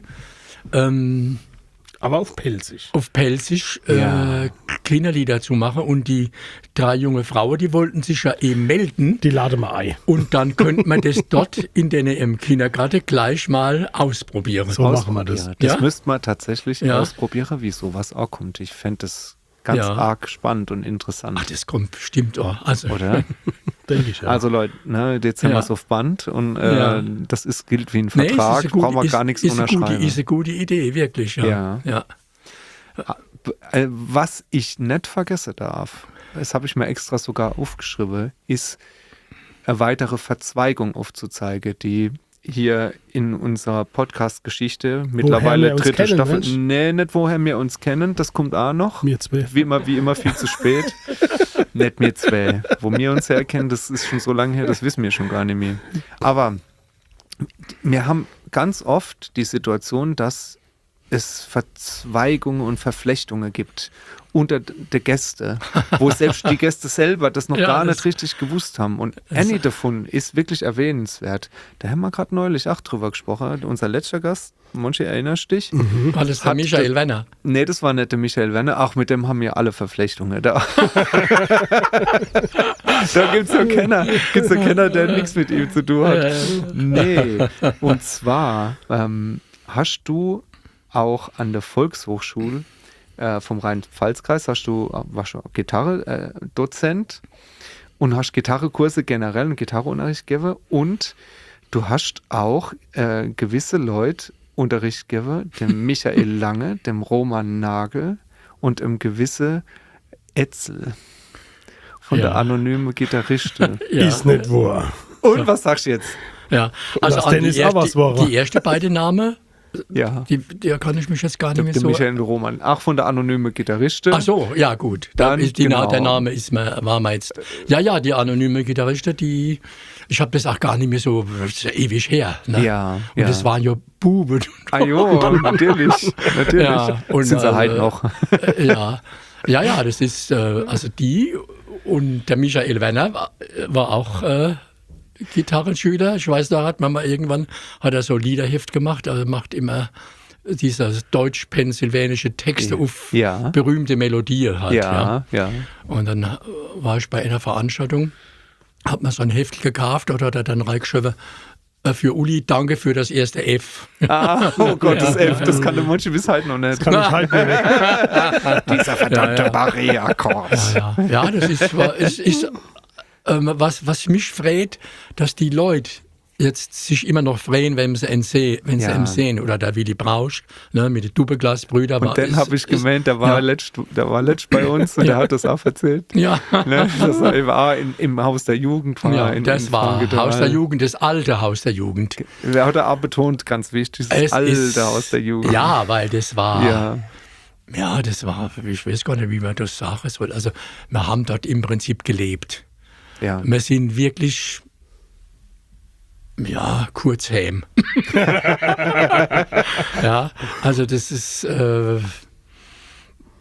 Aber auf Pelzig. Auf Pelzig Kinderlieder zu machen. Und die 3 junge Frauen, die wollten sich ja eben melden. Die lade mal Ei. Und dann könnte man das dort in im Kindergarten gleich mal ausprobieren. So machen wir das. Das Ja? müsste man tatsächlich Ja. ausprobieren, wie sowas auch kommt. Ich fände das ganz arg spannend und interessant. Ach, das kommt bestimmt auch. Also, Oder? Denke ich ja. Also Leute, jetzt haben wir es auf Band und das gilt wie ein Vertrag, es ist eine brauchen wir gar nichts unterschreiben. Ist eine gute Idee, wirklich. Ja. Was ich nicht vergessen darf, das habe ich mir extra sogar aufgeschrieben, ist eine weitere Verzweigung aufzuzeigen, die hier in unserer Podcast-Geschichte mittlerweile wir uns 3. kennen, Staffel. Mensch. Nee, nicht woher wir uns kennen, das kommt auch noch. Mir 2. Wie immer viel zu spät. Nicht mir 2. Wo wir uns herkennen, das ist schon so lange her, das wissen wir schon gar nicht mehr. Aber wir haben ganz oft die Situation, dass es Verzweigungen und Verflechtungen gibt unter der Gäste, wo selbst die Gäste selber das noch gar nicht richtig gewusst haben. Und eine davon ist wirklich erwähnenswert. Da haben wir gerade neulich auch drüber gesprochen. Unser letzter Gast, Monchi, erinnerst du dich? War das der Michael Werner? Nee, das war nicht der Michael Werner. Auch mit dem haben wir alle Verflechtungen. Da gibt es so Kenner, der nichts mit ihm zu tun hat. Nee, und zwar hast du auch an der Volkshochschule vom Rhein-Pfalz-Kreis, warst du Gitarre-Dozent und hast Gitarrekurse generell und Gitarreunterricht gegeben und du hast auch gewisse Leute Unterricht gegeben, dem Michael Lange, dem Roman Nagel und dem gewisse Etzel von der anonymen Gitarristin. Ist nicht wahr. Und was sagst du jetzt? Ja, also Das an Dennis Aberswarer. die erste beiden Namen, Ja. der kann ich mich jetzt gar nicht mehr Der so... Michael Roman, auch von der anonymen Gitarristin. Ach so, ja gut. Dann, genau. Der Name war mir jetzt... Ja, die anonyme Gitarristin, ich habe das auch gar nicht mehr so, das ist ja ewig her. Ne? Ja, Und ja. das waren ja Buben. Ah jo, natürlich. Ja, und, Sind sie halt noch. Ja, das ist, also die und der Michael Werner war auch Gitarrenschüler. Ich weiß, da hat man mal irgendwann, hat er so Liederheft gemacht, also macht immer dieser deutsch-pennsylvanische Texte auf berühmte Melodien halt. Ja. Und dann war ich bei einer Veranstaltung, hat man so ein Heft gekauft oder hat er dann reingeschrieben, für Uli, danke für das erste F. Ah, oh Gott, das F, das kann der Monchi bis heute noch nicht. Kann ich halt nicht. Dieser verdammte Barré-Akkord. Ja, das ist was mich freut, dass die Leute jetzt sich immer noch freuen, wenn sie ihn sehen. Oder der Willy Brausch, ne, mit den Doppelglasbrüdern. Und dann habe ich gemeint, der war letzt bei uns und der hat das auch erzählt. Ja. Ne, das war im Haus der Jugend. Das war Haus der Jugend, das alte Haus der Jugend. Der hat er auch betont, ganz wichtig, das alte Haus der Jugend. Ja, weil das war... Ja, das war, ich weiß gar nicht, wie man das sagen soll. Also, wir haben dort im Prinzip gelebt. Ja. Wir sind wirklich, kurzheim. Ja, also das ist,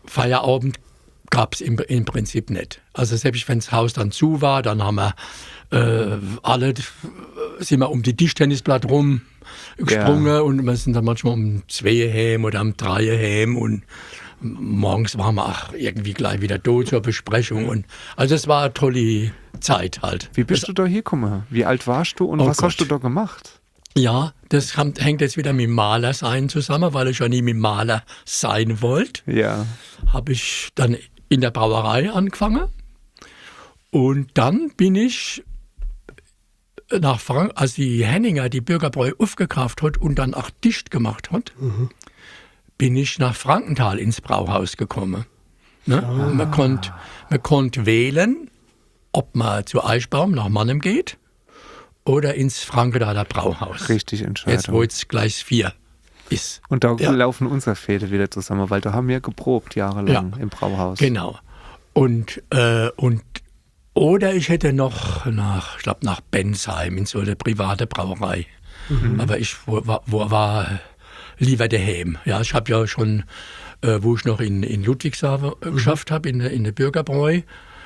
Feierabend gab es im Prinzip nicht. Also selbst wenn das Haus dann zu war, dann haben wir alle sind wir um die Tischtennisplatte rum gesprungen und wir sind dann manchmal um 2 heim oder um 3 heim und morgens waren wir auch irgendwie gleich wieder da zur Besprechung. Und, also es war eine tolle Zeit halt. Wie bist du da hingekommen? Wie alt warst du und Oh was Gott. hast du da gemacht? Ja, das hängt jetzt wieder mit Maler sein zusammen, weil ich ja nie mit Maler sein wollte. Ja. Habe ich dann in der Brauerei angefangen. Und dann bin ich nach Frankreich, als die Henninger die Bürgerbräu aufgekauft hat und dann auch dicht gemacht hat, bin ich nach Frankenthal ins Brauhaus gekommen. Ne? Man konnte wählen, ob man zu Eichbaum nach Mannheim geht oder ins Frankenthaler Brauhaus. Richtig Jetzt, Entscheidung. wo jetzt Gleis 4 ist. Und da Ja. laufen unsere Fäde wieder zusammen, weil da haben wir geprobt jahrelang im Brauhaus. Genau. Und oder ich hätte noch ich glaube nach Bensheim in so eine private Brauerei. Aber ich war lieber daheim. Ja, ich habe ja schon, wo ich noch in Ludwigshafen geschafft habe, in der Bürgerbräu,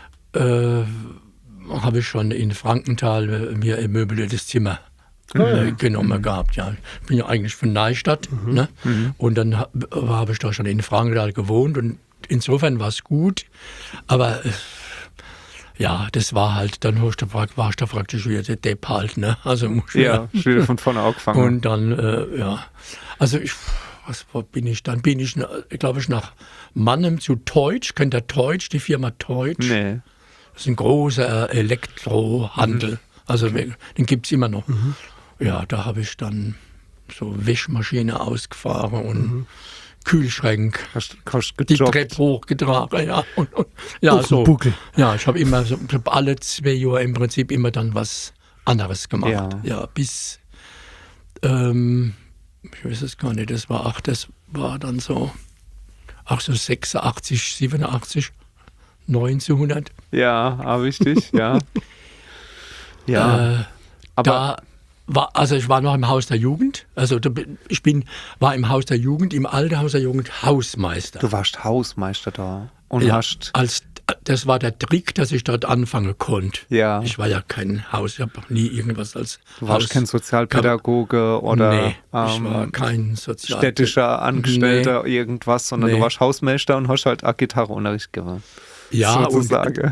habe ich schon in Frankenthal mir ein möbliertes Zimmer genommen gehabt. Ja. Ich bin ja eigentlich von Neustadt. Ne? Und dann habe ich da schon in Frankenthal gewohnt und insofern war es gut. Aber ja, das war halt, dann warst du praktisch wieder der Depp halt. Ne? Also muss ich Ja, schon wieder von vorne angefangen. und dann, ja. Also wo bin ich dann? Bin ich, glaube ich, nach Mannheim zu Teutsch. Kennt ihr Teutsch, die Firma Teutsch? Nee. Das ist ein großer Elektrohandel. Also den gibt es immer noch. Ja, da habe ich dann so Wäschmaschine ausgefahren und Kühlschrank, Hast die gejobbt. Treppe hochgetragen. Ja, ja, Auf dem so. Buckel. Ja, ich habe immer, ich hab alle 2 Jahre im Prinzip immer dann was anderes gemacht. Ja. Ja, bis, ich weiß es gar nicht, das war dann so 86, 87, 1900. Ja, habe ich dich, ja. Ja, aber Da also ich war noch im Haus der Jugend, also war im Haus der Jugend, im alten Haus der Jugend Hausmeister. du warst Hausmeister da und Ja, hast, das war der Trick, dass ich dort anfangen konnte. ja, Ich war ja kein Haus, ich habe noch nie irgendwas als du warst Haus. kein Sozialpädagoge oder Nee, ich war kein Sozial. städtischer Angestellter irgendwas, sondern du Nee. warst Hausmeister und hast halt auch Gitarreunterricht gemacht. Ja, und sozusagen.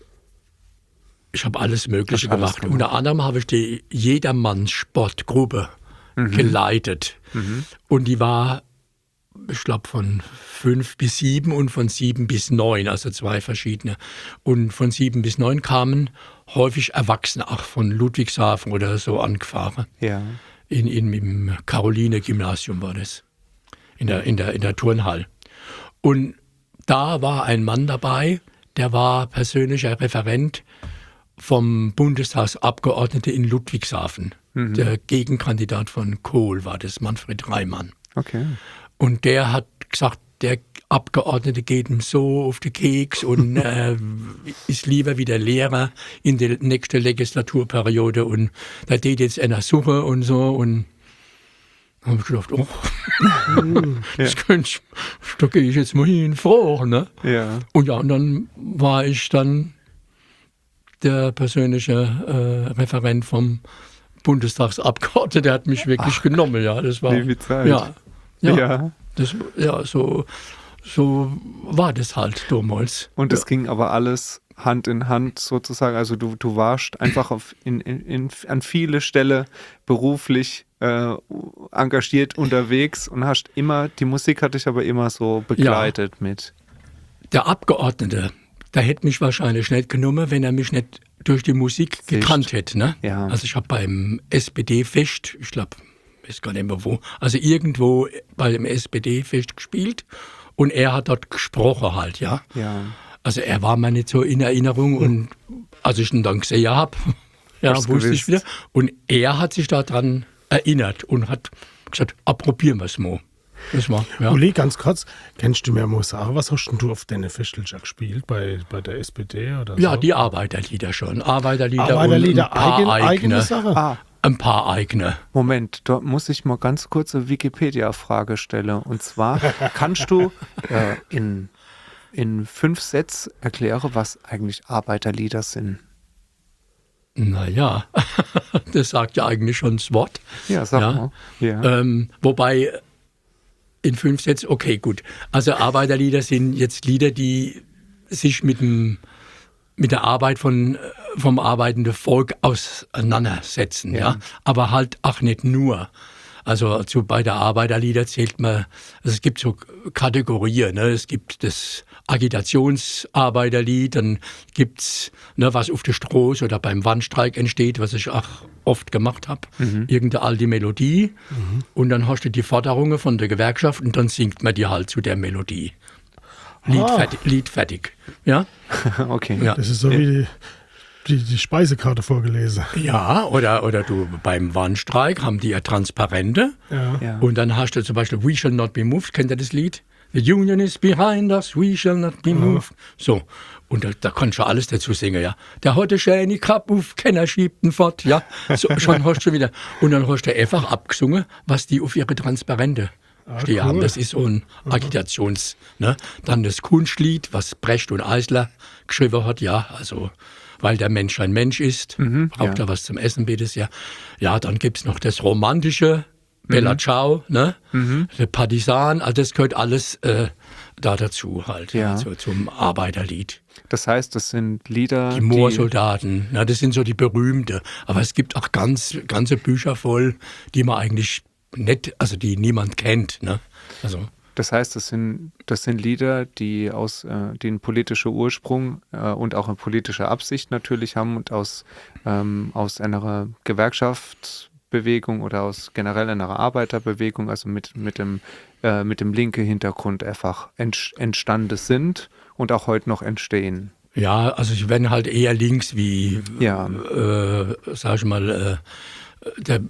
ich habe alles Mögliche Hast alles gemacht. gemacht. Unter anderem habe ich die Jedermanns-Sportgruppe geleitet. Und die war, ich glaube, von 5 bis 7 und von 7 bis 9, also 2 verschiedene. Und von 7 bis 9 kamen häufig Erwachsene, auch von Ludwigshafen oder so angefahren. Ja. Im Caroline-Gymnasium war das, in der Turnhalle. Und da war ein Mann dabei, der war persönlicher Referent vom Bundestagsabgeordneten in Ludwigshafen. Der Gegenkandidat von Kohl war das, Manfred Reimann. Okay. Und der hat gesagt, der Abgeordnete geht ihm so auf den Keks und ist lieber wieder Lehrer in der nächsten Legislaturperiode und da geht jetzt einer Suche und so und habe ich gedacht, oh, das könnte ich, da gehe ich jetzt mal hin, froh, ne? Ja. Und ja, und dann war ich dann der persönliche Referent vom Bundestagsabgeordneten, der hat mich wirklich genommen, ja, das war, Liebe Zeit. ja, Ja. Das, ja, so war das halt damals. Und es ging aber alles Hand in Hand sozusagen. Also du warst einfach an viele Stellen beruflich engagiert unterwegs und hast immer, die Musik hat dich aber immer so begleitet mit. Der Abgeordnete, der hätte mich wahrscheinlich nicht genommen, wenn er mich nicht durch die Musik gekannt hätte. Ne? Ja. Also ich habe beim SPD-Fest, ich glaube, ich weiß gar nicht mehr wo, also irgendwo bei dem SPD-Fest gespielt und er hat dort gesprochen halt, ja. Ja. Also er war mir nicht so in Erinnerung und als ich ihn dann gesehen habe, ja, Hast wusste ich gewusst. wieder. Und er hat sich daran erinnert und hat gesagt, probieren wir es mal. Das war, ja. Uli, ganz kurz, kennst du mir mal sagen, was hast denn du auf deine Festelchen gespielt bei der SPD oder so? Ja, die Arbeiterlieder schon. Arbeiterlieder Arbeiterlieder, und ein paar eigene Sache. Ah, Ein paar eigene. Moment, da muss ich mal ganz kurz eine Wikipedia-Frage stellen. Und zwar, kannst du in 5 Sätzen erklären, was eigentlich Arbeiterlieder sind? Naja, das sagt ja eigentlich schon das Wort. Ja, sag Ja. mal. Ja. Wobei in 5 Sätzen, okay, gut. Also Arbeiterlieder sind jetzt Lieder, die sich mit der Arbeit vom arbeitenden Volk auseinandersetzen. Ja. Aber halt auch nicht nur. Also bei der Arbeiterlieder zählt man, also es gibt so Kategorien. Ne? Es gibt das Agitationsarbeiterlied, dann gibt es, was auf der Straße oder beim Warnstreik entsteht, was ich auch oft gemacht habe, irgendeine alte Melodie. Und dann hast du die Forderungen von der Gewerkschaft und dann singt man die halt zu der Melodie. Lied fertig. Ja? Okay. Ja. Das ist so wie die Speisekarte vorgelesen. Ja, oder du beim Warnstreik haben die ja Transparente. Ja. Und dann hast du zum Beispiel We Shall Not Be Moved, kennt ihr das Lied? The Union is behind us, we shall not be moved. So, und da kannst du alles dazu singen, ja. Der hat eine schöne Kappe auf, keiner schiebt ihn fort, ja. So, schon hast du wieder. Und dann hast du einfach abgesungen, was die auf ihre Transparente stehen haben. Das ist so ein Agitations-, ne. Dann das Kunstlied, was Brecht und Eisler geschrieben hat, ja, also weil der Mensch ein Mensch ist, braucht er was zum Essen, betes ja. Ja, dann gibt's noch das Romantische, Bella Ciao, ne? Der Partisan, also das gehört alles da dazu halt, Ja. also zum Arbeiterlied. Das heißt, das sind Lieder, Die Moorsoldaten, na, das sind so die berühmte. Aber es gibt auch ganze Bücher voll, die man eigentlich nicht, also die niemand kennt, ne? Also Das heißt, das sind Lieder, die den politischen Ursprung und auch eine politische Absicht natürlich haben und aus einer Gewerkschaftsbewegung oder aus generell einer Arbeiterbewegung, also mit dem linken Hintergrund einfach entstanden sind und auch heute noch entstehen. ja, also ich bin halt eher links wie, Ja. sag ich mal, der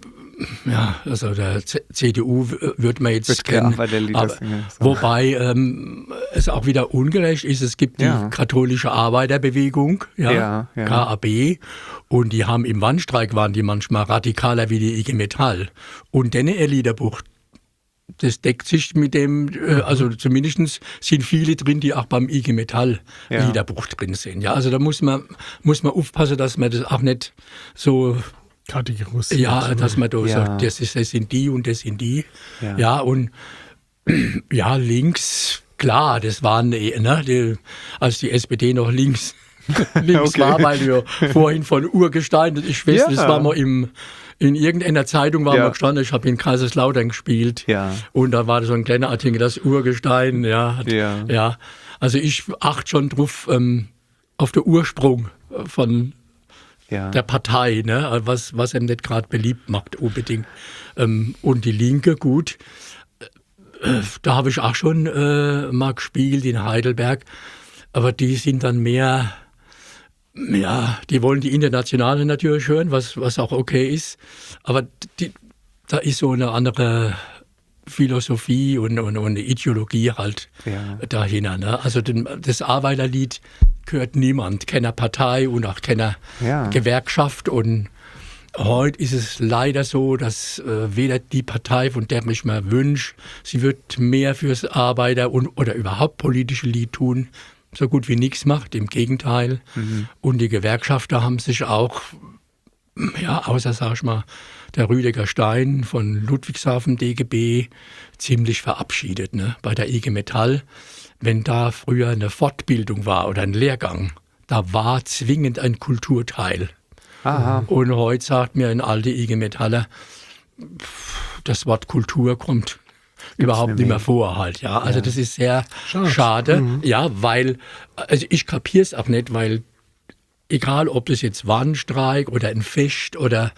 CDU wird man jetzt Wird kein kennen, Arbeiterlieder aber, singen, so. wobei es auch wieder ungerecht ist. Es gibt die Ja. katholische Arbeiterbewegung, Ja. KAB, und die haben im Warnstreik waren die manchmal radikaler wie die IG Metall. Und denen ihr Liederbuch, das deckt sich mit dem, also zumindest sind viele drin, die auch beim IG Metall Ja. Liederbuch drin sind. Ja, also da muss man aufpassen, dass man das auch nicht so, Kategorisiert. ja, dass man da Ja. sagt, das sind die und das sind die. Ja. Ja, und ja, links, klar, das waren, als die SPD noch links Okay. war, weil wir vorhin von Urgestein, ich weiß, Ja. das war mal in irgendeiner Zeitung war Ja. mal gestanden, ich habe in Kaiserslautern gespielt. Ja. Und da war so ein kleiner Artikel, das Urgestein, ja. Also ich achte schon drauf, auf den Ursprung von Ja. der Partei, ne? was ihm nicht gerade beliebt macht unbedingt. Und die Linke, gut, da habe ich auch schon mal gespielt in Heidelberg, aber die sind dann mehr, ja, die wollen die Internationale natürlich hören, was auch okay ist, aber da ist so eine andere Philosophie und eine Ideologie halt Ja. dahinter. Ne? Also das Arbeiterlied gehört niemand, keiner Partei und auch keiner Ja. Gewerkschaft. Und heute ist es leider so, dass weder die Partei, von der ich mir wünsche, sie wird mehr fürs Arbeiter- oder überhaupt politische Lied tun, so gut wie nichts macht, im Gegenteil. Und die Gewerkschafter haben sich auch, ja, außer, sag ich mal, der Rüdiger Stein von Ludwigshafen DGB ziemlich verabschiedet, ne? Bei der IG Metall. Wenn da früher eine Fortbildung war oder ein Lehrgang, da war zwingend ein Kulturteil. Aha. Und heute sagt mir ein alter IG Metaller, das Wort Kultur kommt überhaupt nicht mehr vor halt. Ja, also das ist sehr schade. Ja, weil, also ich kapiere es auch nicht, weil egal, ob das jetzt Warnstreik oder ein Fest oder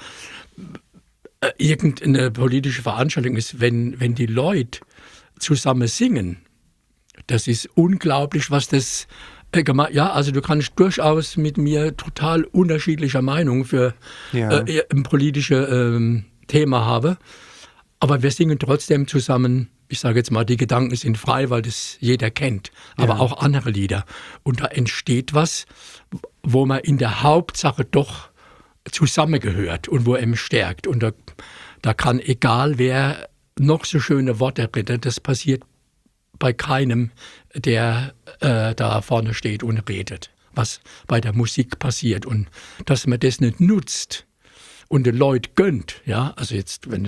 irgendeine politische Veranstaltung ist, wenn die Leute zusammen singen, das ist unglaublich, was das gemacht. Ja, also du kannst durchaus mit mir total unterschiedlicher Meinung für ein politisches Thema haben, aber wir singen trotzdem zusammen. Ich sage jetzt mal, die Gedanken sind frei, weil das jeder kennt, aber auch andere Lieder. Und da entsteht was, wo man in der Hauptsache doch zusammengehört und wo er stärkt. Und da kann, egal wer noch so schöne Worte redet, das passiert bei keinem, der da vorne steht und redet. was bei der Musik passiert. Und dass man das nicht nutzt und den Leuten gönnt, ja, also jetzt, wenn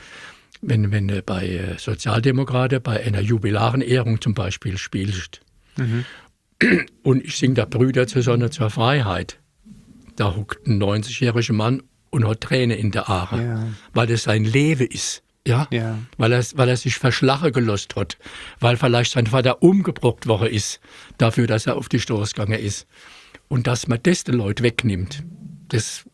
du bei Sozialdemokraten bei einer Jubilarenehrung zum Beispiel spielst und ich singe da Brüder zur Sonne zur Freiheit, da huckt ein 90-jähriger Mann und hat Tränen in der Aare, weil das sein Leben ist. Ja? Weil er sich verschlachen gelost hat, weil vielleicht sein Vater umgebracht worden ist, dafür, dass er auf die Straße gegangen ist. Und dass man das den Leuten wegnimmt, das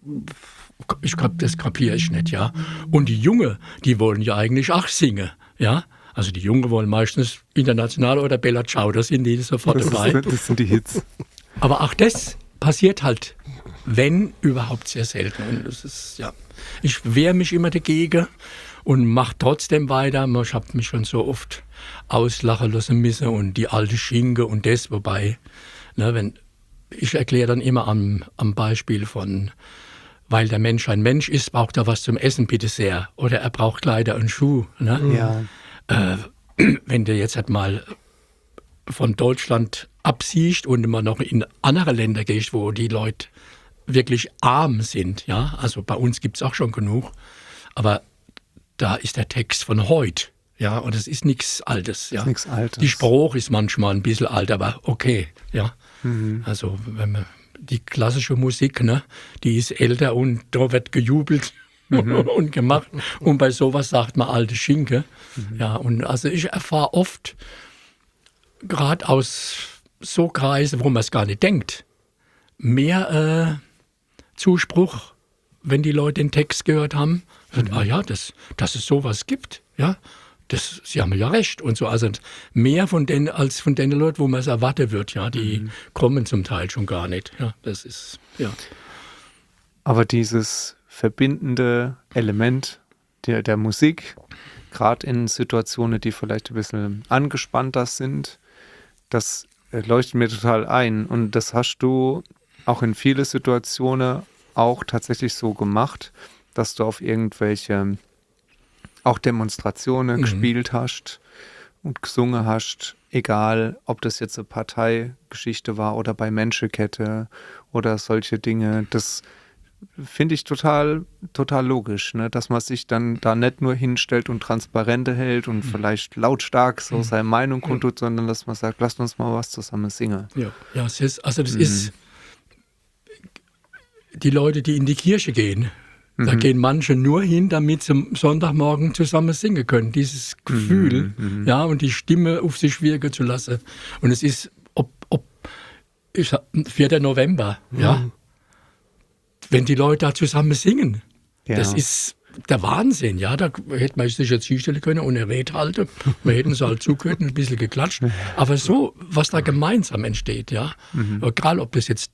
kapiere ich nicht, ja. Und die Jungen, die wollen ja eigentlich auch singen, ja. Also die Jungen wollen meistens international oder Bella Ciao, da sind die sofort dabei. Das sind die Hits. Aber auch das passiert halt, wenn überhaupt, sehr selten. Und das ist, ja, ich wehre mich immer dagegen und mache trotzdem weiter. Ich habe mich schon so oft auslachen lassen müssen und die alte Schinke und das, wobei, ne, ich erkläre dann immer am Beispiel von, weil der Mensch ein Mensch ist, braucht er was zum Essen, bitte sehr. Oder er braucht Kleider und Schuhe. Ne? Ja. Wenn du jetzt halt mal von Deutschland absiehst und immer noch in andere Länder gehst, wo die Leute wirklich arm sind, ja, also bei uns gibt es auch schon genug, aber da ist der Text von heute, ja, und es ist nichts Altes, ja. Nichts Altes. Die Spruch ist manchmal ein bisschen alt, aber okay, ja. Also wenn man die klassische Musik, ne, die ist älter und da wird gejubelt und gemacht. Und bei sowas sagt man alte Schinke. Ja, und also ich erfahre oft, gerade aus so Kreisen, wo man es gar nicht denkt, mehr Zuspruch, wenn die Leute den Text gehört haben. Sagt, ah ja, dass es sowas gibt, ja. Sie haben ja recht und so. Also mehr von denen als von den Leuten, wo man es erwarten wird, ja, die kommen zum Teil schon gar nicht. Ja, das ist, ja. Aber dieses verbindende Element der Musik, gerade in Situationen, die vielleicht ein bisschen angespannter sind, das leuchtet mir total ein. Und das hast du auch in viele Situationen auch tatsächlich so gemacht, dass du auf irgendwelche auch Demonstrationen gespielt hast und gesungen hast, egal ob das jetzt eine Parteigeschichte war oder bei Menschenkette oder solche Dinge. Das finde ich total logisch, ne? Dass man sich dann da nicht nur hinstellt und Transparente hält und vielleicht lautstark so seine Meinung kundtut, sondern dass man sagt, lasst uns mal was zusammen singen. Ja, es ist, also das ist die Leute, die in die Kirche gehen. Da gehen manche nur hin, damit sie am Sonntagmorgen zusammen singen können. Dieses Gefühl, ja, und die Stimme auf sich wirken zu lassen. Und es ist, 4. November, ja. Wenn die Leute da zusammen singen, das ist der Wahnsinn, ja. Da hätte man sich jetzt hinstellen können und eine Rede halten. Wir hätten es halt zugehört und ein bisschen geklatscht. Aber so, was da gemeinsam entsteht, ja. Egal, ob das jetzt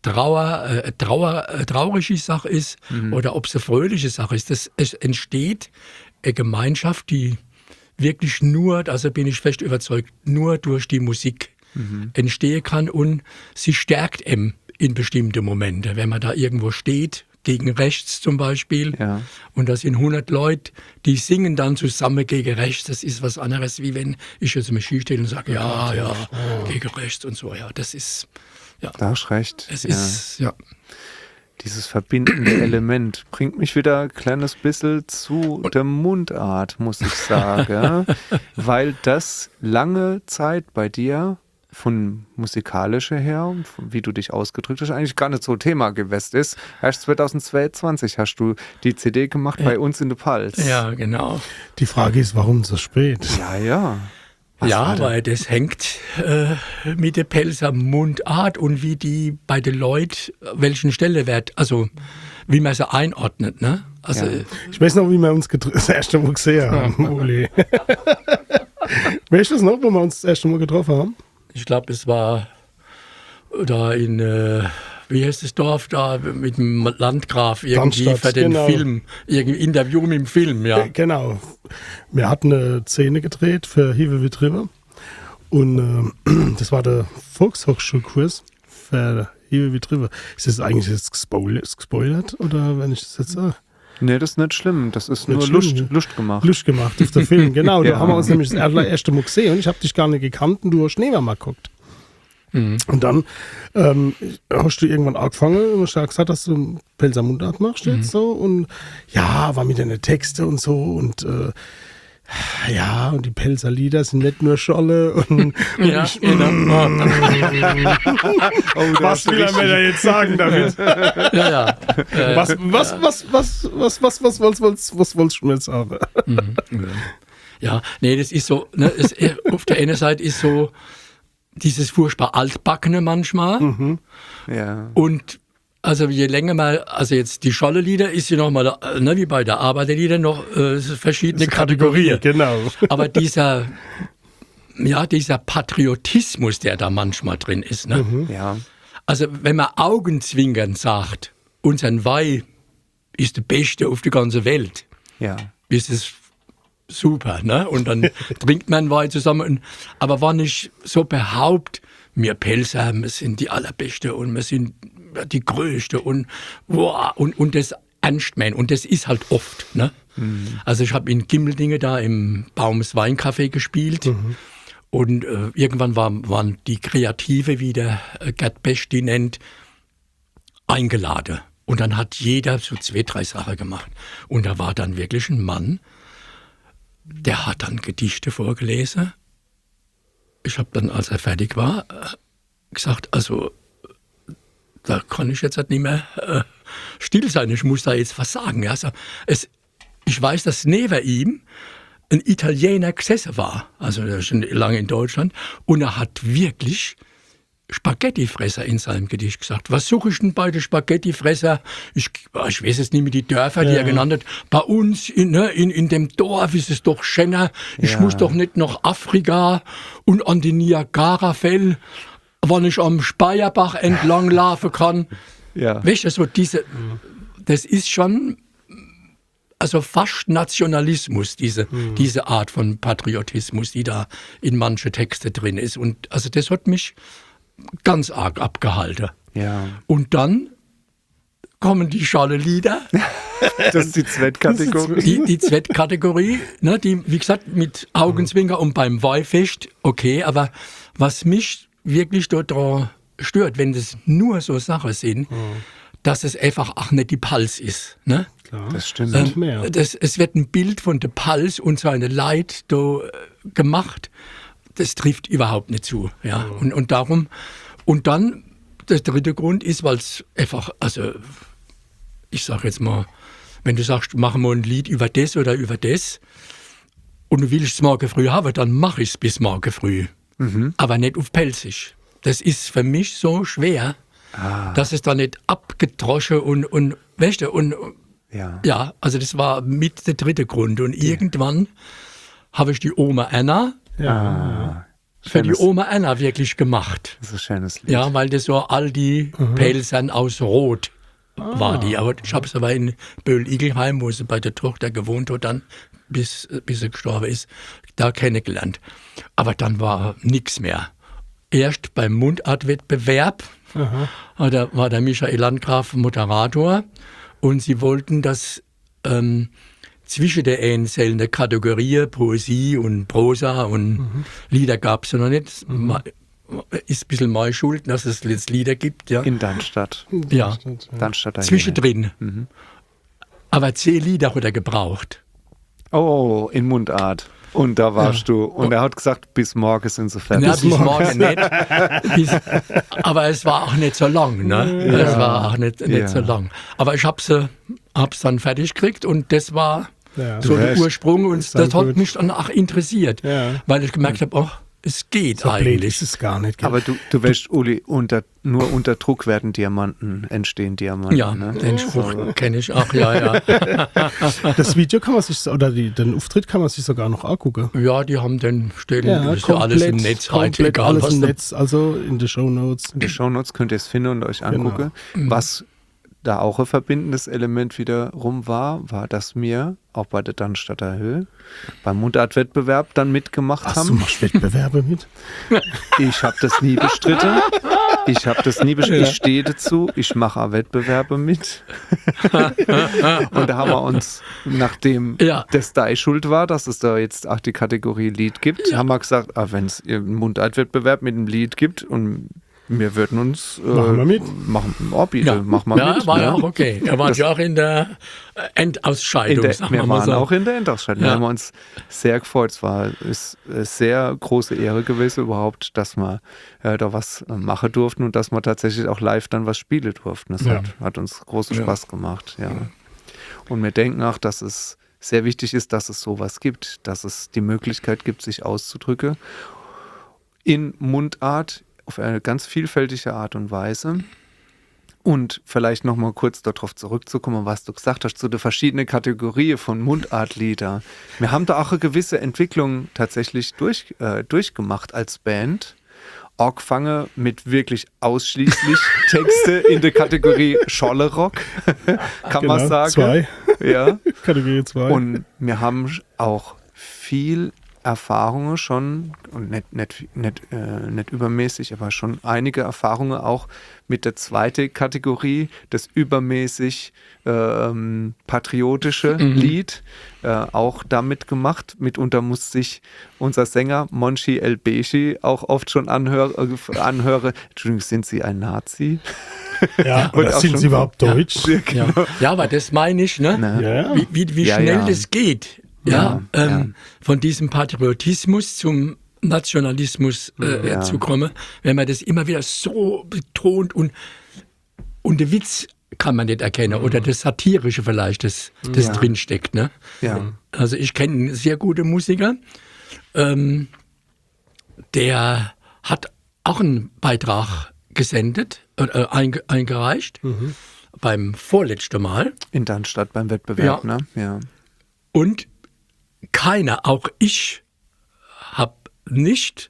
traurige Sache ist oder ob es eine fröhliche Sache ist. Es entsteht eine Gemeinschaft, die wirklich nur, also bin ich fest überzeugt, nur durch die Musik entstehen kann und sie stärkt in bestimmte Momente. Wenn man da irgendwo steht, gegen rechts zum Beispiel, und da sind 100 Leute, die singen dann zusammen gegen rechts. Das ist was anderes, wie wenn ich jetzt mich hinstelle und sage, gegen rechts und so. Ja, das ist, ja. Da hast recht. Es ist, ja. Dieses verbindende Element bringt mich wieder ein kleines bisschen zu der Mundart, muss ich sagen, weil das lange Zeit bei dir von musikalischer her, wie du dich ausgedrückt hast, eigentlich gar nicht so Thema gewesen ist. Erst 2022 hast du die CD gemacht bei uns in der Pals. Ja, genau. Die Frage ist, warum so spät? Ja. Weil das hängt mit der Pelzer Mundart und wie die bei den Leuten, welchen Stellenwert, also wie man sie einordnet. Ne? Also, Ich weiß noch, wie wir uns das erste Mal gesehen haben, Uli. Weißt du das noch, wo wir uns das erste Mal getroffen haben? Ich glaube, es war da in, wie heißt das Dorf da, mit dem Landgraf irgendwie Darmstadt, für den Film, irgendwie Interview mit dem Film, ja. Genau. Wir hatten eine Szene gedreht für Hive with River und das war der Volkshochschulkurs für Hive with River. Ist das eigentlich jetzt gespoilert oder wenn ich das jetzt sage? Nee, das ist nicht schlimm. Das ist Nicht nur schlimm, Lust gemacht. Lust gemacht auf den Film, genau. Da haben wir uns nämlich das erste Mal gesehen und ich habe dich gar nicht gekannt und du hast Schneemann mal geguckt. Und dann hast du irgendwann angefangen und hast ja gesagt, dass du Pelzer Mundart machst jetzt so und ja, war mit deinen Texte und so und ja, und die Pelzer Lieder sind nicht nur Scholle und Ja, genau. was will er mir da jetzt sagen damit? Ja. Was wolltest du mir jetzt sagen? Ja, nee, das ist so, ne, auf der einen Seite ist so dieses furchtbar Altbackene manchmal. Ja. Und also je länger mal, also jetzt die Scholle-Lieder ist ja nochmal, ne, wie bei der Arbeiterlieder noch verschiedene Kategorien. Genau. Aber dieser Patriotismus, der da manchmal drin ist, ne? Ja. Also wenn man augenzwinkernd sagt, unser Wein ist der Beste auf der ganzen Welt, Ja. ist es super, ne? Und dann trinkt man Wein zusammen. Aber wenn ich so behaupte, wir Pelzer, wir sind die Allerbeste und wir sind die Größte und das ernst meinen. Und das ist halt oft, ne? Also ich habe in Gimmeldinge da im Baums Weincafé gespielt. Und irgendwann waren die Kreative, wie der Gerd Best die nennt, eingeladen. Und dann hat jeder so 2, 3 Sachen gemacht. Und da war dann wirklich ein Mann, der hat dann Gedichte vorgelesen. Ich habe dann, als er fertig war, gesagt, also da kann ich jetzt halt nicht mehr still sein, ich muss da jetzt was sagen. Also, ich weiß, dass neben ihm ein Italiener gesessen war, also der ist schon lange in Deutschland, und er hat wirklich Spaghettifresser in seinem Gedicht gesagt. Was suche ich denn bei den Spaghettifresser? Ich weiß jetzt nicht mehr die Dörfer, die er genannt hat. Bei uns in dem Dorf ist es doch schöner. Ich muss doch nicht nach Afrika und an die Niagarafell, wenn ich am Speyerbach entlang laufen kann. Ja. Weißt du, so das ist schon also fast Nationalismus, diese Art von Patriotismus, die da in manche Texte drin ist. Und also das hat mich ganz arg abgehalten. Ja. Und dann kommen die Scholle-Lieder. Das ist die Zweitkategorie. Die Zweitkategorie, ne, die, wie gesagt, mit Augenzwinker und beim Weihfest, okay, aber was mich wirklich daran stört, wenn das nur so Sachen sind, dass es einfach auch nicht die Pals ist. Ne? Klar. Das stimmt. Es wird ein Bild von der Pals und seine Leid da gemacht. Das trifft überhaupt nicht zu. Ja? Und darum, und dann, der dritte Grund ist, weil es einfach, also ich sage jetzt mal, wenn du sagst, machen wir ein Lied über das oder über das und du willst es morgen früh haben, dann mache ich es bis morgen früh. Aber nicht auf Pelzig. Das ist für mich so schwer, dass es da nicht abgedroschen und weißt du, und ja, also das war mit der dritte Grund. Und irgendwann habe ich die Oma Anna für die Oma Anna wirklich gemacht. Das ist ein schönes Lied. Ja, weil das so all die Pelzern aus Rot war die. Aber ich habe es aber in Böhl-Igelheim, wo sie bei der Tochter gewohnt hat, dann bis sie gestorben ist, da kennengelernt. Aber dann war nichts mehr. Erst beim Mundartwettbewerb, da war der Michael Landgraf Moderator und sie wollten, dass zwischen der einzelnen Kategorien Poesie und Prosa und Lieder gab es ja noch nicht. Ist ein bisschen meine Schuld, dass es jetzt Lieder gibt. Ja. In Darmstadt. Ja, Darmstadt zwischendrin. Aber 10 Lieder hat er gebraucht. Oh, in Mundart. Und da warst du. Und er hat gesagt, bis morgen sind sie fertig. Ja, bis morgen nicht. Aber es war auch nicht so lang. Ne? Es war auch nicht so lang. Aber ich hab's dann fertig gekriegt und das war so der Ursprung. Und das hat mich dann auch interessiert. Ja. Weil ich gemerkt habe, oh, es geht so eigentlich. Ist es gar nicht. Aber du weißt, Uli, nur unter Druck werden Diamanten, entstehen Diamanten. Ja, ne? den Spruch kenne ich auch, ja. Das Video kann man sich, oder den Auftritt kann man sich sogar noch angucken. Ja, die haben den Stellen, ist ja alles im Netz heute, egal alles was im Netz, also in den Shownotes. In den Shownotes könnt ihr es finden und euch angucken. Genau. Was da auch ein verbindendes Element wiederum war, dass wir auch bei der Darmstadter Höhe beim Mundartwettbewerb dann mitgemacht haben. Du machst Wettbewerbe mit? Ich habe das nie bestritten. Ich stehe dazu. Ich mache auch Wettbewerbe mit. Und da haben wir uns, nachdem das da schuld war, dass es da jetzt auch die Kategorie Lied gibt, haben wir gesagt, wenn es einen Mundartwettbewerb mit einem Lied gibt und Wir würden uns Machen wir mit. bitte, mach mal ja, mit. war ne? ja auch okay. Er war ja auch in der Endausscheidung, sagen wir mal waren so. auch in der Endausscheidung. Ja. Wir haben uns sehr gefreut. Es war ist eine sehr große Ehre gewesen überhaupt, dass wir da was machen durften und dass wir tatsächlich auch live dann was spielen durften. Das Ja. hat uns großen Spaß gemacht. Ja. Und wir denken auch, dass es sehr wichtig ist, dass es sowas gibt, dass es die Möglichkeit gibt, sich auszudrücken in Mundart auf eine ganz vielfältige Art und Weise. Und vielleicht noch mal kurz darauf zurückzukommen, was du gesagt hast, zu den verschiedenen Kategorien von Mundartlieder. Wir haben da auch eine gewisse Entwicklung tatsächlich durchgemacht als Band. Angefangen mit wirklich ausschließlich Texte in der Kategorie Schollerock, kann man sagen. 2. Ja. Kategorie 2. Und wir haben auch viel Erfahrungen schon, und nicht übermäßig, aber schon einige Erfahrungen auch mit der zweiten Kategorie, das übermäßig patriotische Lied, auch damit gemacht. Mitunter muss sich unser Sänger Monchi El-Beshi auch oft schon anhöre, Entschuldigung, sind Sie ein Nazi? ja, Und oder auch sind schon sie überhaupt deutsch? Ja, aber das meine ich, ne? Ja. Wie Ja, schnell ja. das geht. Von diesem Patriotismus zum Nationalismus zu kommen, wenn man das immer wieder so betont und der Witz kann man nicht erkennen oder das Satirische vielleicht, das drinsteckt. Ne? Ja. Also ich kenne einen sehr guten Musiker, der hat auch einen Beitrag gesendet, eingereicht, beim vorletzten Mal. In Darmstadt beim Wettbewerb, Ja. ne? Ja. Und keiner, auch ich, habe nicht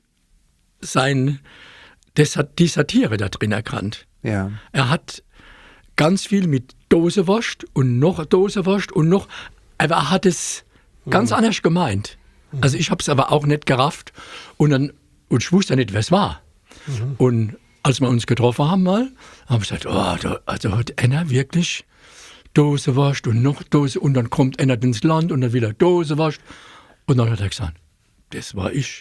die Satire da drin erkannt. Ja. Er hat ganz viel mit Dose wascht und noch Dose wascht und noch, aber er hat es ganz anders gemeint. Also ich habe es aber auch nicht gerafft und ich wusste ja nicht, wer es war. Und als wir uns getroffen haben mal, haben wir gesagt, also hat einer wirklich Dose wascht und noch Dose und dann kommt einer ins Land und dann wieder Dose wascht und dann hat er gesagt, das war ich.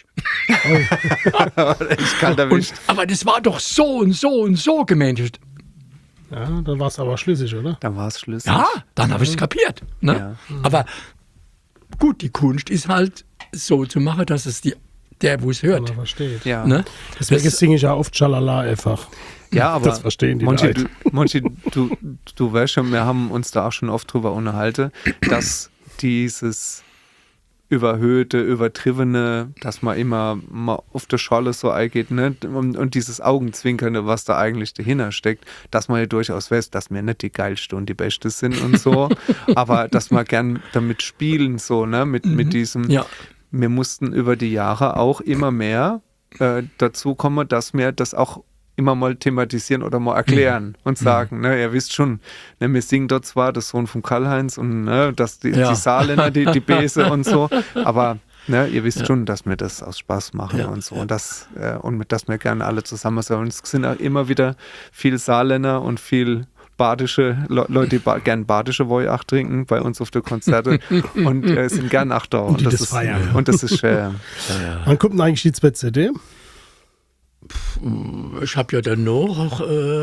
Ich kann damit. Aber das war doch so und so und so gemeint. Ja, dann war es aber schlüssig, oder? Da war es schlüssig. Ja, dann habe ich es kapiert. Ne? Ja. Aber gut, die Kunst ist halt so zu machen, dass es der, wo es hört. Man versteht. Ja. Ne? Deswegen singe ich ja oft Schalala einfach. Ja, aber Das verstehen die Monchi, Leute. du weißt schon, wir haben uns da auch schon oft drüber unterhalten, dass dieses überhöhte, übertriebene, dass man immer mal auf der Scholle so eingeht, ne? Und dieses Augenzwinkernde, was da eigentlich dahinter steckt, dass man ja durchaus weiß, dass wir nicht die geilste und die beste sind und so, aber dass wir gern damit spielen, so, ne? Mit diesem, Ja. wir mussten über die Jahre auch immer mehr dazu kommen, dass wir das auch immer mal thematisieren oder mal erklären und sagen, ne, ihr wisst schon, ne, wir singen dort zwar das Sohn von Karl-Heinz und ne, dass die Saarländer, die Bese und so, aber ne, ihr wisst schon, dass wir das aus Spaß machen und so und dass wir gerne alle zusammen sind. Und es sind auch immer wieder viel Saarländer und viel badische Leute, die gern badische Woi trinken bei uns auf den Konzerten und sind gern Achter. Und die das feiern. Und das ist schön. Wann kommt denn eigentlich die zweite CD? Ich habe ja dann noch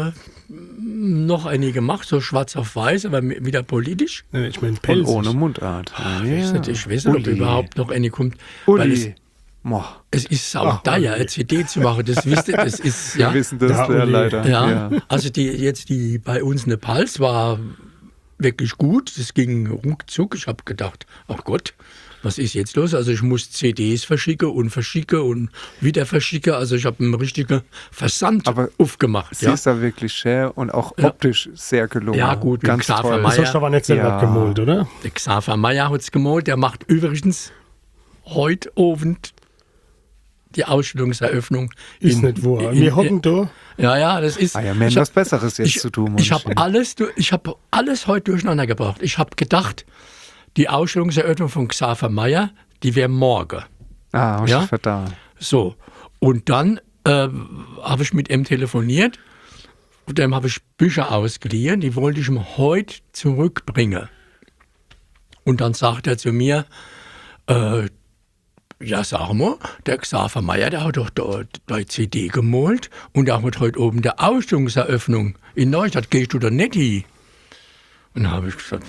eine gemacht, so schwarz auf weiß, aber wieder politisch. Ich meine, Und Pelzig. ohne Mundart. Ich weiß nicht, ob überhaupt noch eine kommt. Weil Uli. es ist sauteuer, eine CD zu machen, das wisst ihr, das ist, Wir ja. wissen das Ja, Uli. leider. Ja, also die bei uns eine Pals war wirklich gut. Das ging ruckzuck. Ich habe gedacht, ach Gott, was ist jetzt los? Also ich muss CDs verschicken und wieder verschicken. Also ich habe einen richtigen Versand Aber aufgemacht. Sie ist da wirklich schön und auch optisch sehr gelungen. Ja, gut, wie ganz Xaver toll. Mayer. Das hast du aber nicht selber Ja. gemalt, oder? Der Xaver Mayer hat es gemalt. Der macht übrigens heute Abend die Ausstellungseröffnung. Ist nicht wahr. Wir hocken da. Ja, das ist. Ah ja, wir haben ich was hab- Besseres jetzt ich, zu tun. Ich habe alles heute durcheinander gebracht. Ich habe gedacht, die Ausstellungseröffnung von Xaver Mayer, die wäre morgen. Ah, Ja? ich verdammt. So. Und dann habe ich mit ihm telefoniert und dem habe ich Bücher ausgeliehen, die wollte ich ihm heute zurückbringen. Und dann sagt er zu mir, ja, sag mal, der Xaver Meyer, der hat doch da die CD gemalt und der hat heute oben der Ausstellungseröffnung in Neustadt, gehst du da nicht hin? Und dann habe ich gesagt,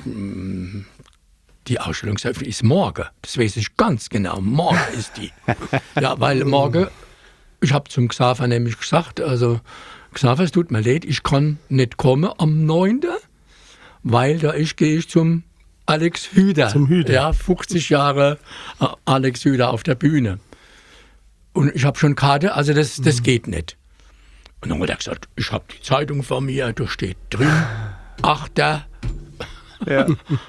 die Ausstellungseröffnung ist morgen. Das weiß ich ganz genau, morgen ist die. Ja, weil morgen, ich habe zum Xaver nämlich gesagt, also Xaver, es tut mir leid, ich kann nicht kommen am 9., weil gehe ich zum Alex Hüder. Zum Hüder. Ja, 50 Jahre Alex Hüder auf der Bühne. Und ich habe schon Karte, also das geht nicht. Und dann hat er gesagt, ich habe die Zeitung von mir, da steht drin, 8. Ja.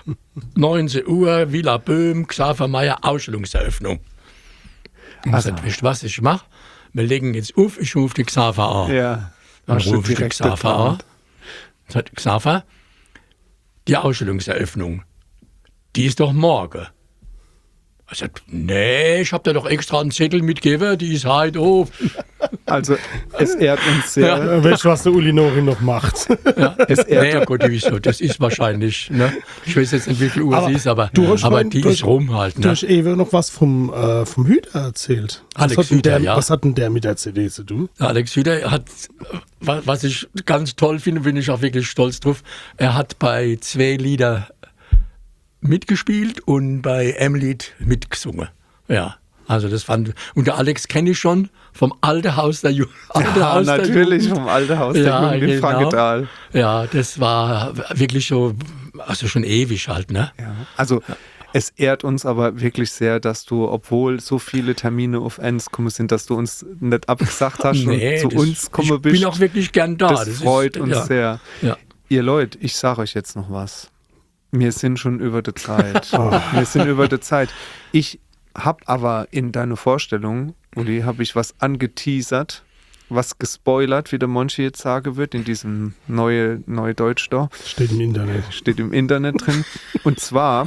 19 Uhr, Villa Böhm, Xaver Meyer, Ausstellungseröffnung. Und ich sagte, weißt du was ich mache? Wir legen jetzt auf, ich rufe die Xaver an. Ja. Dann Hast du rufe ich die direkt Xaver an. geplant? Sagt Xaver, die Ausstellungseröffnung, die ist doch morgen. Er sagt, nee, ich habe da doch extra einen Zettel mitgegeben, die ist heute auf. Also, es ehrt uns sehr. Weißt du, was der Uli Nori noch macht? Ja. Es ehrt Naja, Gott, wieso? Das ist wahrscheinlich, ne? Ich weiß jetzt nicht, wie viel Uhr Aber sie ist, aber du hast vorhin- die du ist hast- rum halt. Du Ne? hast eben noch was vom Hüder erzählt. Alex was hat denn Hüder, der, ja. Was hat denn der mit der CD zu tun? Alex Hüder hat, was ich ganz toll finde, bin ich auch wirklich stolz drauf, er hat bei 2 Lieder mitgespielt und bei M-Lied mitgesungen. Ja, also das fand, und der Alex kenne ich schon vom Alten Haus der Jugend. Ja, natürlich vom Alten Haus der Jugend in Frankenthal. Ja, das war wirklich so, also schon ewig halt, ne? Ja. Also, es ehrt uns aber wirklich sehr, dass du, obwohl so viele Termine auf Ends gekommen sind, dass du uns nicht abgesagt hast Nee, und zu uns gekommen ich bist. bin auch wirklich gern da. Das freut uns ja. sehr. Ja. Ihr Leute, ich sage euch jetzt noch was. Wir sind schon über der Zeit. Wir sind über der Zeit. Ich habe aber in deiner Vorstellung, Uli, habe ich was angeteasert, was gespoilert, wie der Monchi jetzt sagen wird, in diesem neue Deutsch da. Steht im Internet. Steht im Internet drin. Und zwar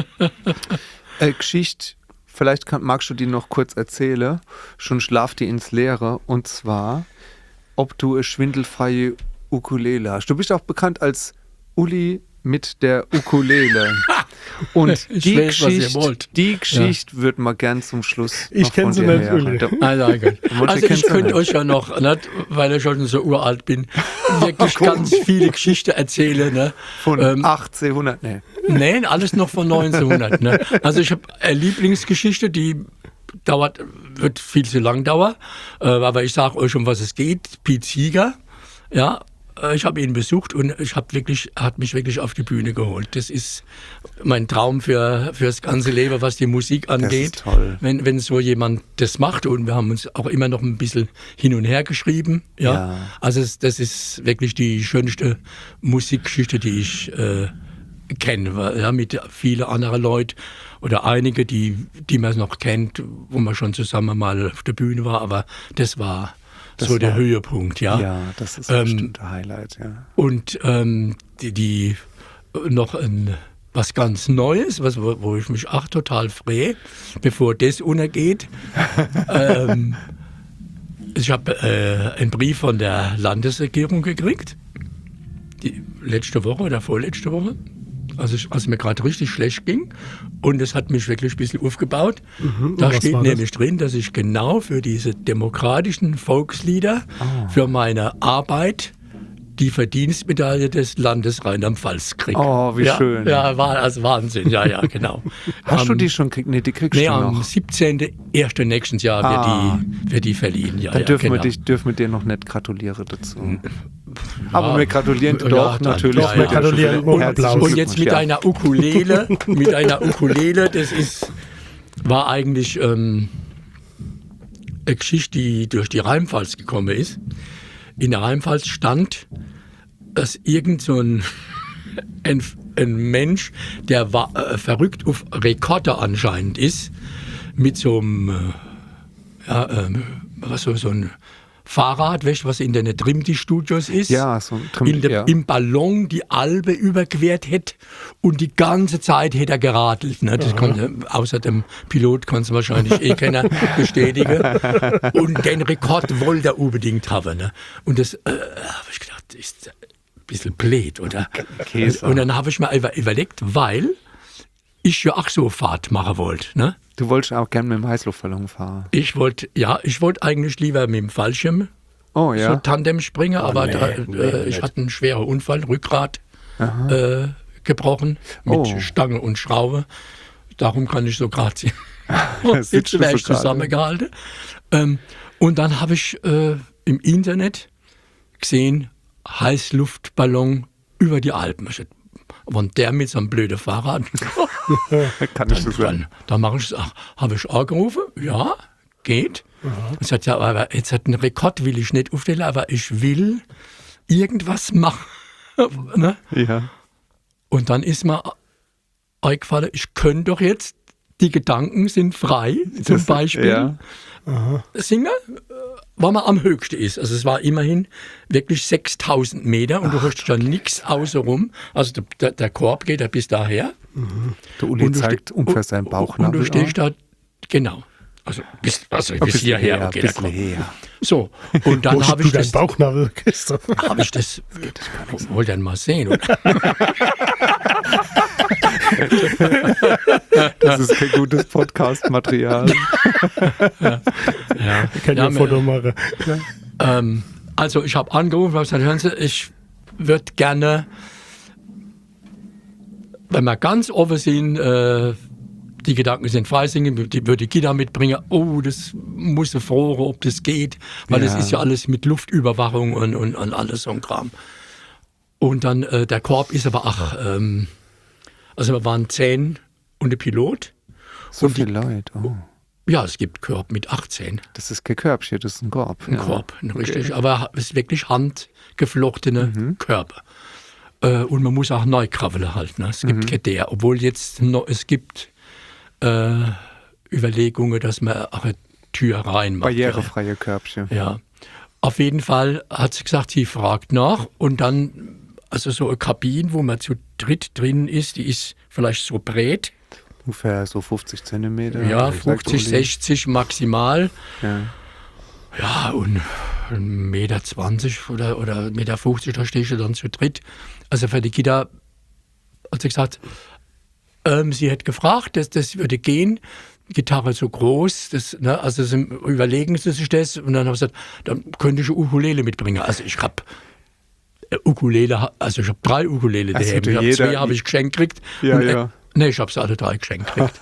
Geschichte, vielleicht magst du die noch kurz erzählen, schon schlaft die ins Leere. Und zwar, ob du eine schwindelfreie Ukulele hast. Du bist auch bekannt als Uli mit der Ukulele. Und Ich die weiß, was ihr wollt. Geschichte würden wir gern zum Schluss Ich noch kenn von sie dir nicht, hören. Uli. Der- Also, Manche ich kennst du könnte nicht. euch ja noch, nicht, weil ich schon so uralt bin, wirklich ganz viele Geschichten erzählen. Ne? Von 1800, ne. Nein, alles noch von 1900. Ne? Also ich habe eine Lieblingsgeschichte, die wird viel zu lang dauern, aber ich sage euch, um was es geht. Pete Seeger, ja, ich habe ihn besucht und hat mich wirklich auf die Bühne geholt. Das ist mein Traum fürs ganze Leben, was die Musik angeht. ist toll. Wenn so jemand das macht, und wir haben uns auch immer noch ein bisschen hin und her geschrieben. Ja. Ja. Also das ist wirklich die schönste Musikgeschichte, die ich kenne. Ja, mit vielen anderen Leuten oder einige, die man noch kennt, wo man schon zusammen mal auf der Bühne war. Aber das war Das so der war- Höhepunkt. Ja. Ja, das ist ein bestimmter Highlight, ja. Und die noch was ganz Neues, wo ich mich auch total freue, bevor das untergeht. Ich habe einen Brief von der Landesregierung gekriegt, die letzte Woche oder vorletzte Woche, als mir gerade richtig schlecht ging. Und es hat mich wirklich ein bisschen aufgebaut. Da was steht war das? nämlich drin, dass ich genau für diese demokratischen Volkslieder, für meine Arbeit, die Verdienstmedaille des Landes Rheinland-Pfalz kriege. Oh, wie ja, schön. Ja, war also Wahnsinn. Ja, ja, genau. Hast du die schon gekriegt? Nee, die kriegst du am noch. 17.01. nächsten Jahr wird die verliehen. Ja, Dann ja, dürfen, genau. dürfen wir dir noch nicht gratulieren dazu. Aber wir gratulieren dir Ja, doch dann- natürlich. doch, wir mit dem gratulieren Jubiläum. und Herzlichen Applaus. Und jetzt mit Glückwunsch, einer Ukulele, war eigentlich eine Geschichte, die durch die Rheinpfalz gekommen ist. In der Rheinpfalz stand, dass irgend so ein Mensch, der verrückt auf Rekorder anscheinend ist, mit so einem so ein Fahrrad, weißt du, was in den Trimdi-Studios ist, Ja, so ein ja. im Ballon die Alpe überquert hätte und die ganze Zeit hätte er geradelt. Ne? Das konnte, außer dem Pilot kann es wahrscheinlich keiner bestätigen. Und den Rekord wollte er unbedingt haben. Ne? Und das habe ich gedacht, ist ein bisschen blöd, oder? Käse. Und dann habe ich mir überlegt, weil ich ja auch so eine Fahrt machen wollte. Ne? Du wolltest auch gerne mit dem Heißluftballon fahren. Ich wollte eigentlich lieber mit dem Fallschirm Oh ja. so Tandem springen, aber nee, ich nicht. hatte einen schweren Unfall, Rückgrat gebrochen mit Oh. Stange und Schraube. Darum kann ich so gerade ziehen. Sitzt Jetzt du wäre so ich gerade. zusammengehalten. Und dann habe ich im Internet gesehen, Heißluftballon über die Alpen. Ich dachte, wenn der mit so einem blöden Fahrrad, Kann ich so sagen. dann mache ich es. Habe ich angerufen? Ja, geht. Ich sagte, ja, aber jetzt hat einen Rekord will ich nicht aufstellen, aber ich will irgendwas machen. Ne? Ja. Und dann ist mir eingefallen, ich könnte doch jetzt, die Gedanken sind frei, zum Beispiel Ja. singen, weil man am höchsten ist. Also es war immerhin wirklich 6000 Meter und du hörst ja nichts außenrum. Also der Korb geht ja bis daher. Der Uli Und du zeigt ste- ungefähr seinen Und Bauchnabel. du stehst da, genau. Also bis hierher, okay, der bisschen Korb. her. So, und dann habe du ich deinen das, Bauchnabel, Christoph? wollt ihr denn mal sehen, oder? Das ist kein gutes Podcast-Material. Ja. Ich kann ja ein Ja, Foto machen. Also ich habe angerufen und gesagt, hören Sie, ich würde gerne, wenn wir ganz offen sind, die Gedanken sind frei, singen, die würde Gitarre mitbringen. Oh, das muss ich fragen, ob das geht, weil das Ja. ist ja alles mit Luftöberwachung und alles so ein Kram. Und dann der Korb ist aber auch, also wir waren 10 und der Pilot. So viele Leute. Oh. Ja, es gibt Korb mit 18. Das ist kein Körbchen, das ist ein Korb. Ein Korb, richtig. Aber es ist wirklich handgeflochtene Körper. Und man muss auch neu krabbeln halt. Ne? Es gibt keine der. Obwohl jetzt noch, es gibt Überlegungen, dass man auch eine Tür reinmacht. Barrierefreie Körbchen. Ja. Auf jeden Fall hat sie gesagt, sie fragt nach. Und dann, also so eine Kabine, wo man zu dritt drin ist, die ist vielleicht so breit. Ungefähr so 50 Zentimeter. Ja, sagt 50, Uli. 60 maximal. Ja. Ja, und 1,20 Meter oder 1,50 Meter, da stehst du dann zu dritt. Also für die Gitarre hat sie gesagt, sie hätte gefragt, das würde gehen. Gitarre so groß, also überlegen sie sich das. Und dann habe ich gesagt, dann könnte ich eine Ukulele mitbringen. Also ich habe Ukulele, also ich habe 3 Ukulele Also daheim. Ich habe jeder- 2 habe ich geschenkt gekriegt. Ja, und, ja. Nee, ich habe sie alle 3 geschenkt gekriegt.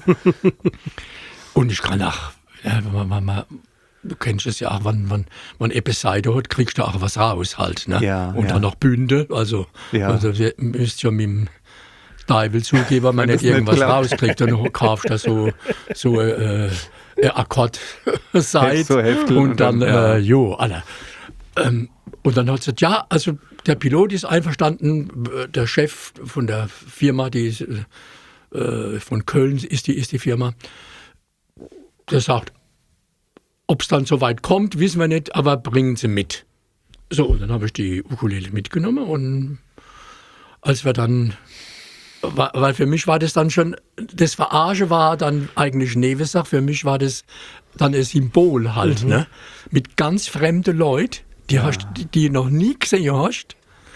Und ich kann auch, ja, du kennst es ja auch, wenn etwas Seite hat, kriegst du auch was raus halt. Ne? Ja, und ja. dann noch Bünde, also wir müsst ja mit dem Teufel zugeben, wenn man Wenn nicht das nicht irgendwas klappt. rauskriegt, dann kaufst du so Akkord-Seite So Heftel und dann, ja. alle. Und dann hat sie gesagt, ja, also der Pilot ist einverstanden, der Chef von der Firma, die ist, von Köln ist die Firma, der sagt, ob es dann so weit kommt, wissen wir nicht, aber bringen Sie mit. So, und dann habe ich die Ukulele mitgenommen und als wir dann, weil für mich war das dann schon, das Verarsche war dann eigentlich Nebensache, für mich war das dann ein Symbol halt, ne? Mit ganz fremden Leuten, die noch nie gesehen hast,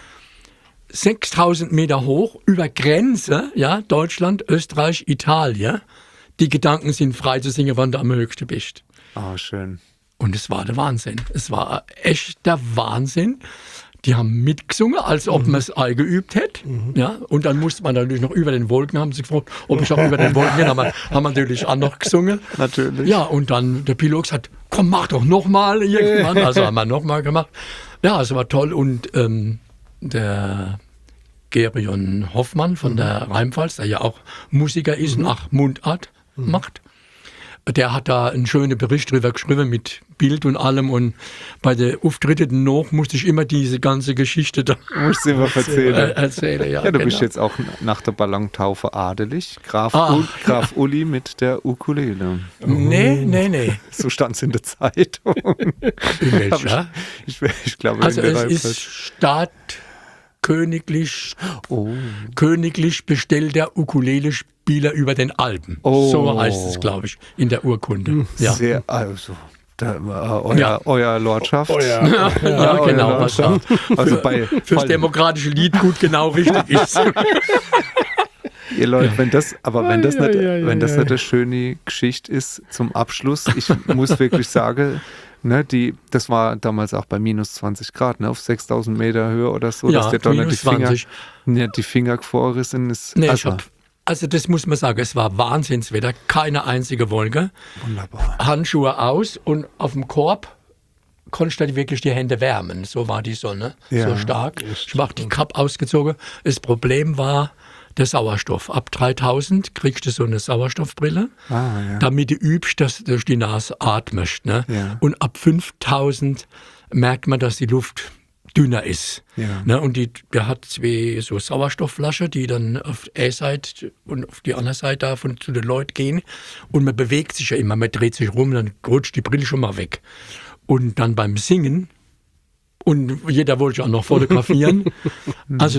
6000 Meter hoch, über Grenze, ja, Deutschland, Österreich, Italien. Die Gedanken sind frei zu singen, wann du am höchsten bist. Oh, schön. Und es war der Wahnsinn. Es war echt der Wahnsinn. Die haben mitgesungen, als ob man es eingeübt hätte. Ja, und dann musste man natürlich noch über den Wolken, haben sie gefragt, ob ich auch über den Wolken bin. Haben wir natürlich auch noch gesungen. Natürlich. Ja, und dann der Pilot gesagt, komm, mach doch nochmal irgendwann. Also haben wir nochmal gemacht. Ja, es war toll. Und der Gerion Hoffmann von der Rheinpfalz, der ja auch Musiker ist und auch Mundart macht, der hat da einen schönen Bericht drüber geschrieben mit Bild und allem. Und bei den Auftritten noch musste ich immer diese ganze Geschichte da Musst du immer erzählen. erzählen. Ja, Ja, du genau. bist jetzt auch nach der Ballontaufe adelig. Graf Uli mit der Ukulele. Nee. So stand es in der Zeitung. In welcher? Ich glaube, Also in der es Rheinpfalz. ist königlich Oh. bestellter Ukulele-Spieler über den Alpen. Oh. So heißt es, glaube ich, in der Urkunde. Ja. Sehr, also, Ja. euer Lordschaft. Ja. Ja, euer genau, was da Lordschaft. Also bei fürs demokratische Lied gut genau richtig ist. Ihr Leute, wenn das nicht ja. eine schöne Geschichte ist zum Abschluss, ich muss wirklich sagen, ne, das war damals auch bei minus 20 Grad, ne, auf 6000 Meter Höhe oder so, Ja, dass der Donner minus 20. die Finger gefroren ist. Nee, also das muss man sagen, es war Wahnsinnswetter, keine einzige Wolke. Wunderbar. Handschuhe aus und auf dem Korb konntest du wirklich die Hände wärmen. So war die Sonne, Ja. so stark. Ich habe die Kappe ausgezogen. Das Problem war der Sauerstoff. Ab 3000 kriegst du so eine Sauerstoffbrille, Ja. damit du übst, dass du durch die Nase atmest. Ne? Ja. Und ab 5000 merkt man, dass die Luft dünner ist. Ja. Ne? Und der hat 2 so Sauerstoffflaschen, die dann auf die A-Seite und auf die andere Seite davon zu den Leuten gehen. Und man bewegt sich ja immer, man dreht sich rum, dann rutscht die Brille schon mal weg. Und dann beim Singen, und jeder wollte ja auch noch fotografieren, also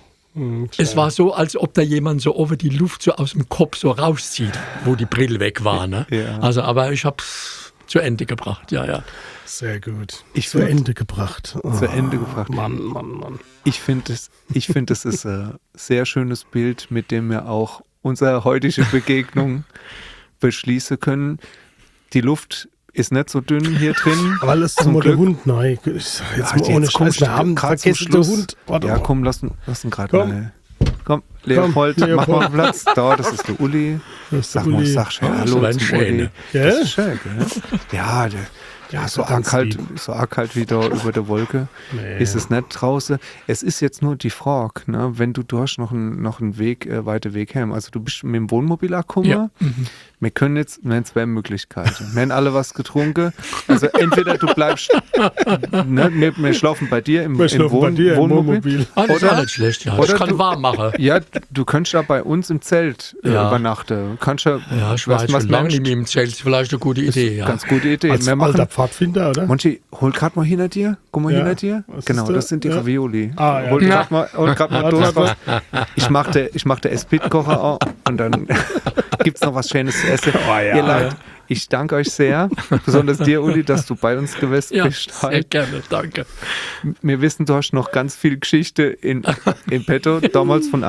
es war so, als ob da jemand so over die Luft so aus dem Kopf so rauszieht, wo die Brille weg war. Ne? Ja. Also, aber ich habe es zu Ende gebracht, ja. Sehr gut. Zu Ende gebracht. Zu Ende gebracht. Mann. Ich finde, es ist ein sehr schönes Bild, mit dem wir auch unsere heutige Begegnung beschließen können. Die Luft ist nicht so dünn hier drin. Aber lass Zum mal der Glück. Hund nein. Jetzt mal ohne Jetzt komm, Scheiß. Wir haben grad zum vergessen, der Schluss. Hund. Warte Ja, mal. komm, lass ihn gerade Komm. mal. Komm, Leopold, mach mal Platz. Da, das ist der Uli. Das ist der Sag mal, Uli. sag schön Oh, Hallo so ein zum Schöner. Uli. Gell? Das ist schön, gell? Ja, so ganz arg lieb. halt wieder über der Wolke. Nee. Ist es nicht draußen. Es ist jetzt nur die Frage, ne? Wenn du hast noch einen Weg, weiter Weg heim. Also du bist mit dem Wohnmobil angekommen. Ja. Wir haben 2 Möglichkeiten. Wir haben alle was getrunken. Also entweder du bleibst, ne, wir schlafen bei dir im Wohnmobil. Ah, das ist Oder- auch nicht schlecht, ja. oder Ich kann du- warm machen. Ja, du könntest ja bei uns im Zelt Ja. übernachten. Kannst ja, Ja, ich war jetzt schon lange nicht mehr im Zelt. Ist vielleicht eine gute Idee, ja. Ganz gute Idee. Als Wir alter machen, Pfadfinder, oder? Monchi, hol grad mal hinter dir. Guck mal Ja. hinter dir. Was Genau, ist da? das sind die Ja. Ravioli. Ah, ja. Hol grad mal durch. Warte. Ich mach der Esprit-Kocher auch und dann gibt's noch was Schönes zu essen. ja. Ihr Leute, ich danke euch sehr, besonders dir, Uli, dass du bei uns gewesen Ja, bist. sehr gerne, danke. Wir wissen, du hast noch ganz viel Geschichte in petto, damals von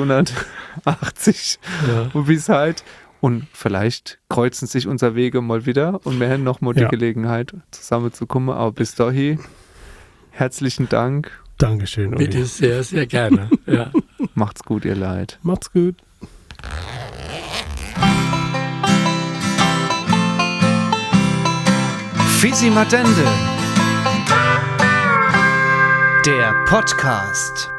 1880 Ja. und bis halt. Und vielleicht kreuzen sich unsere Wege mal wieder und wir haben noch mal die Ja. Gelegenheit, zusammenzukommen. Aber bis dahin, herzlichen Dank. Dankeschön, Uli. Bitte sehr, sehr gerne. Ja. Macht's gut, ihr Leid. Macht's gut. Fisi Matende. Der Podcast.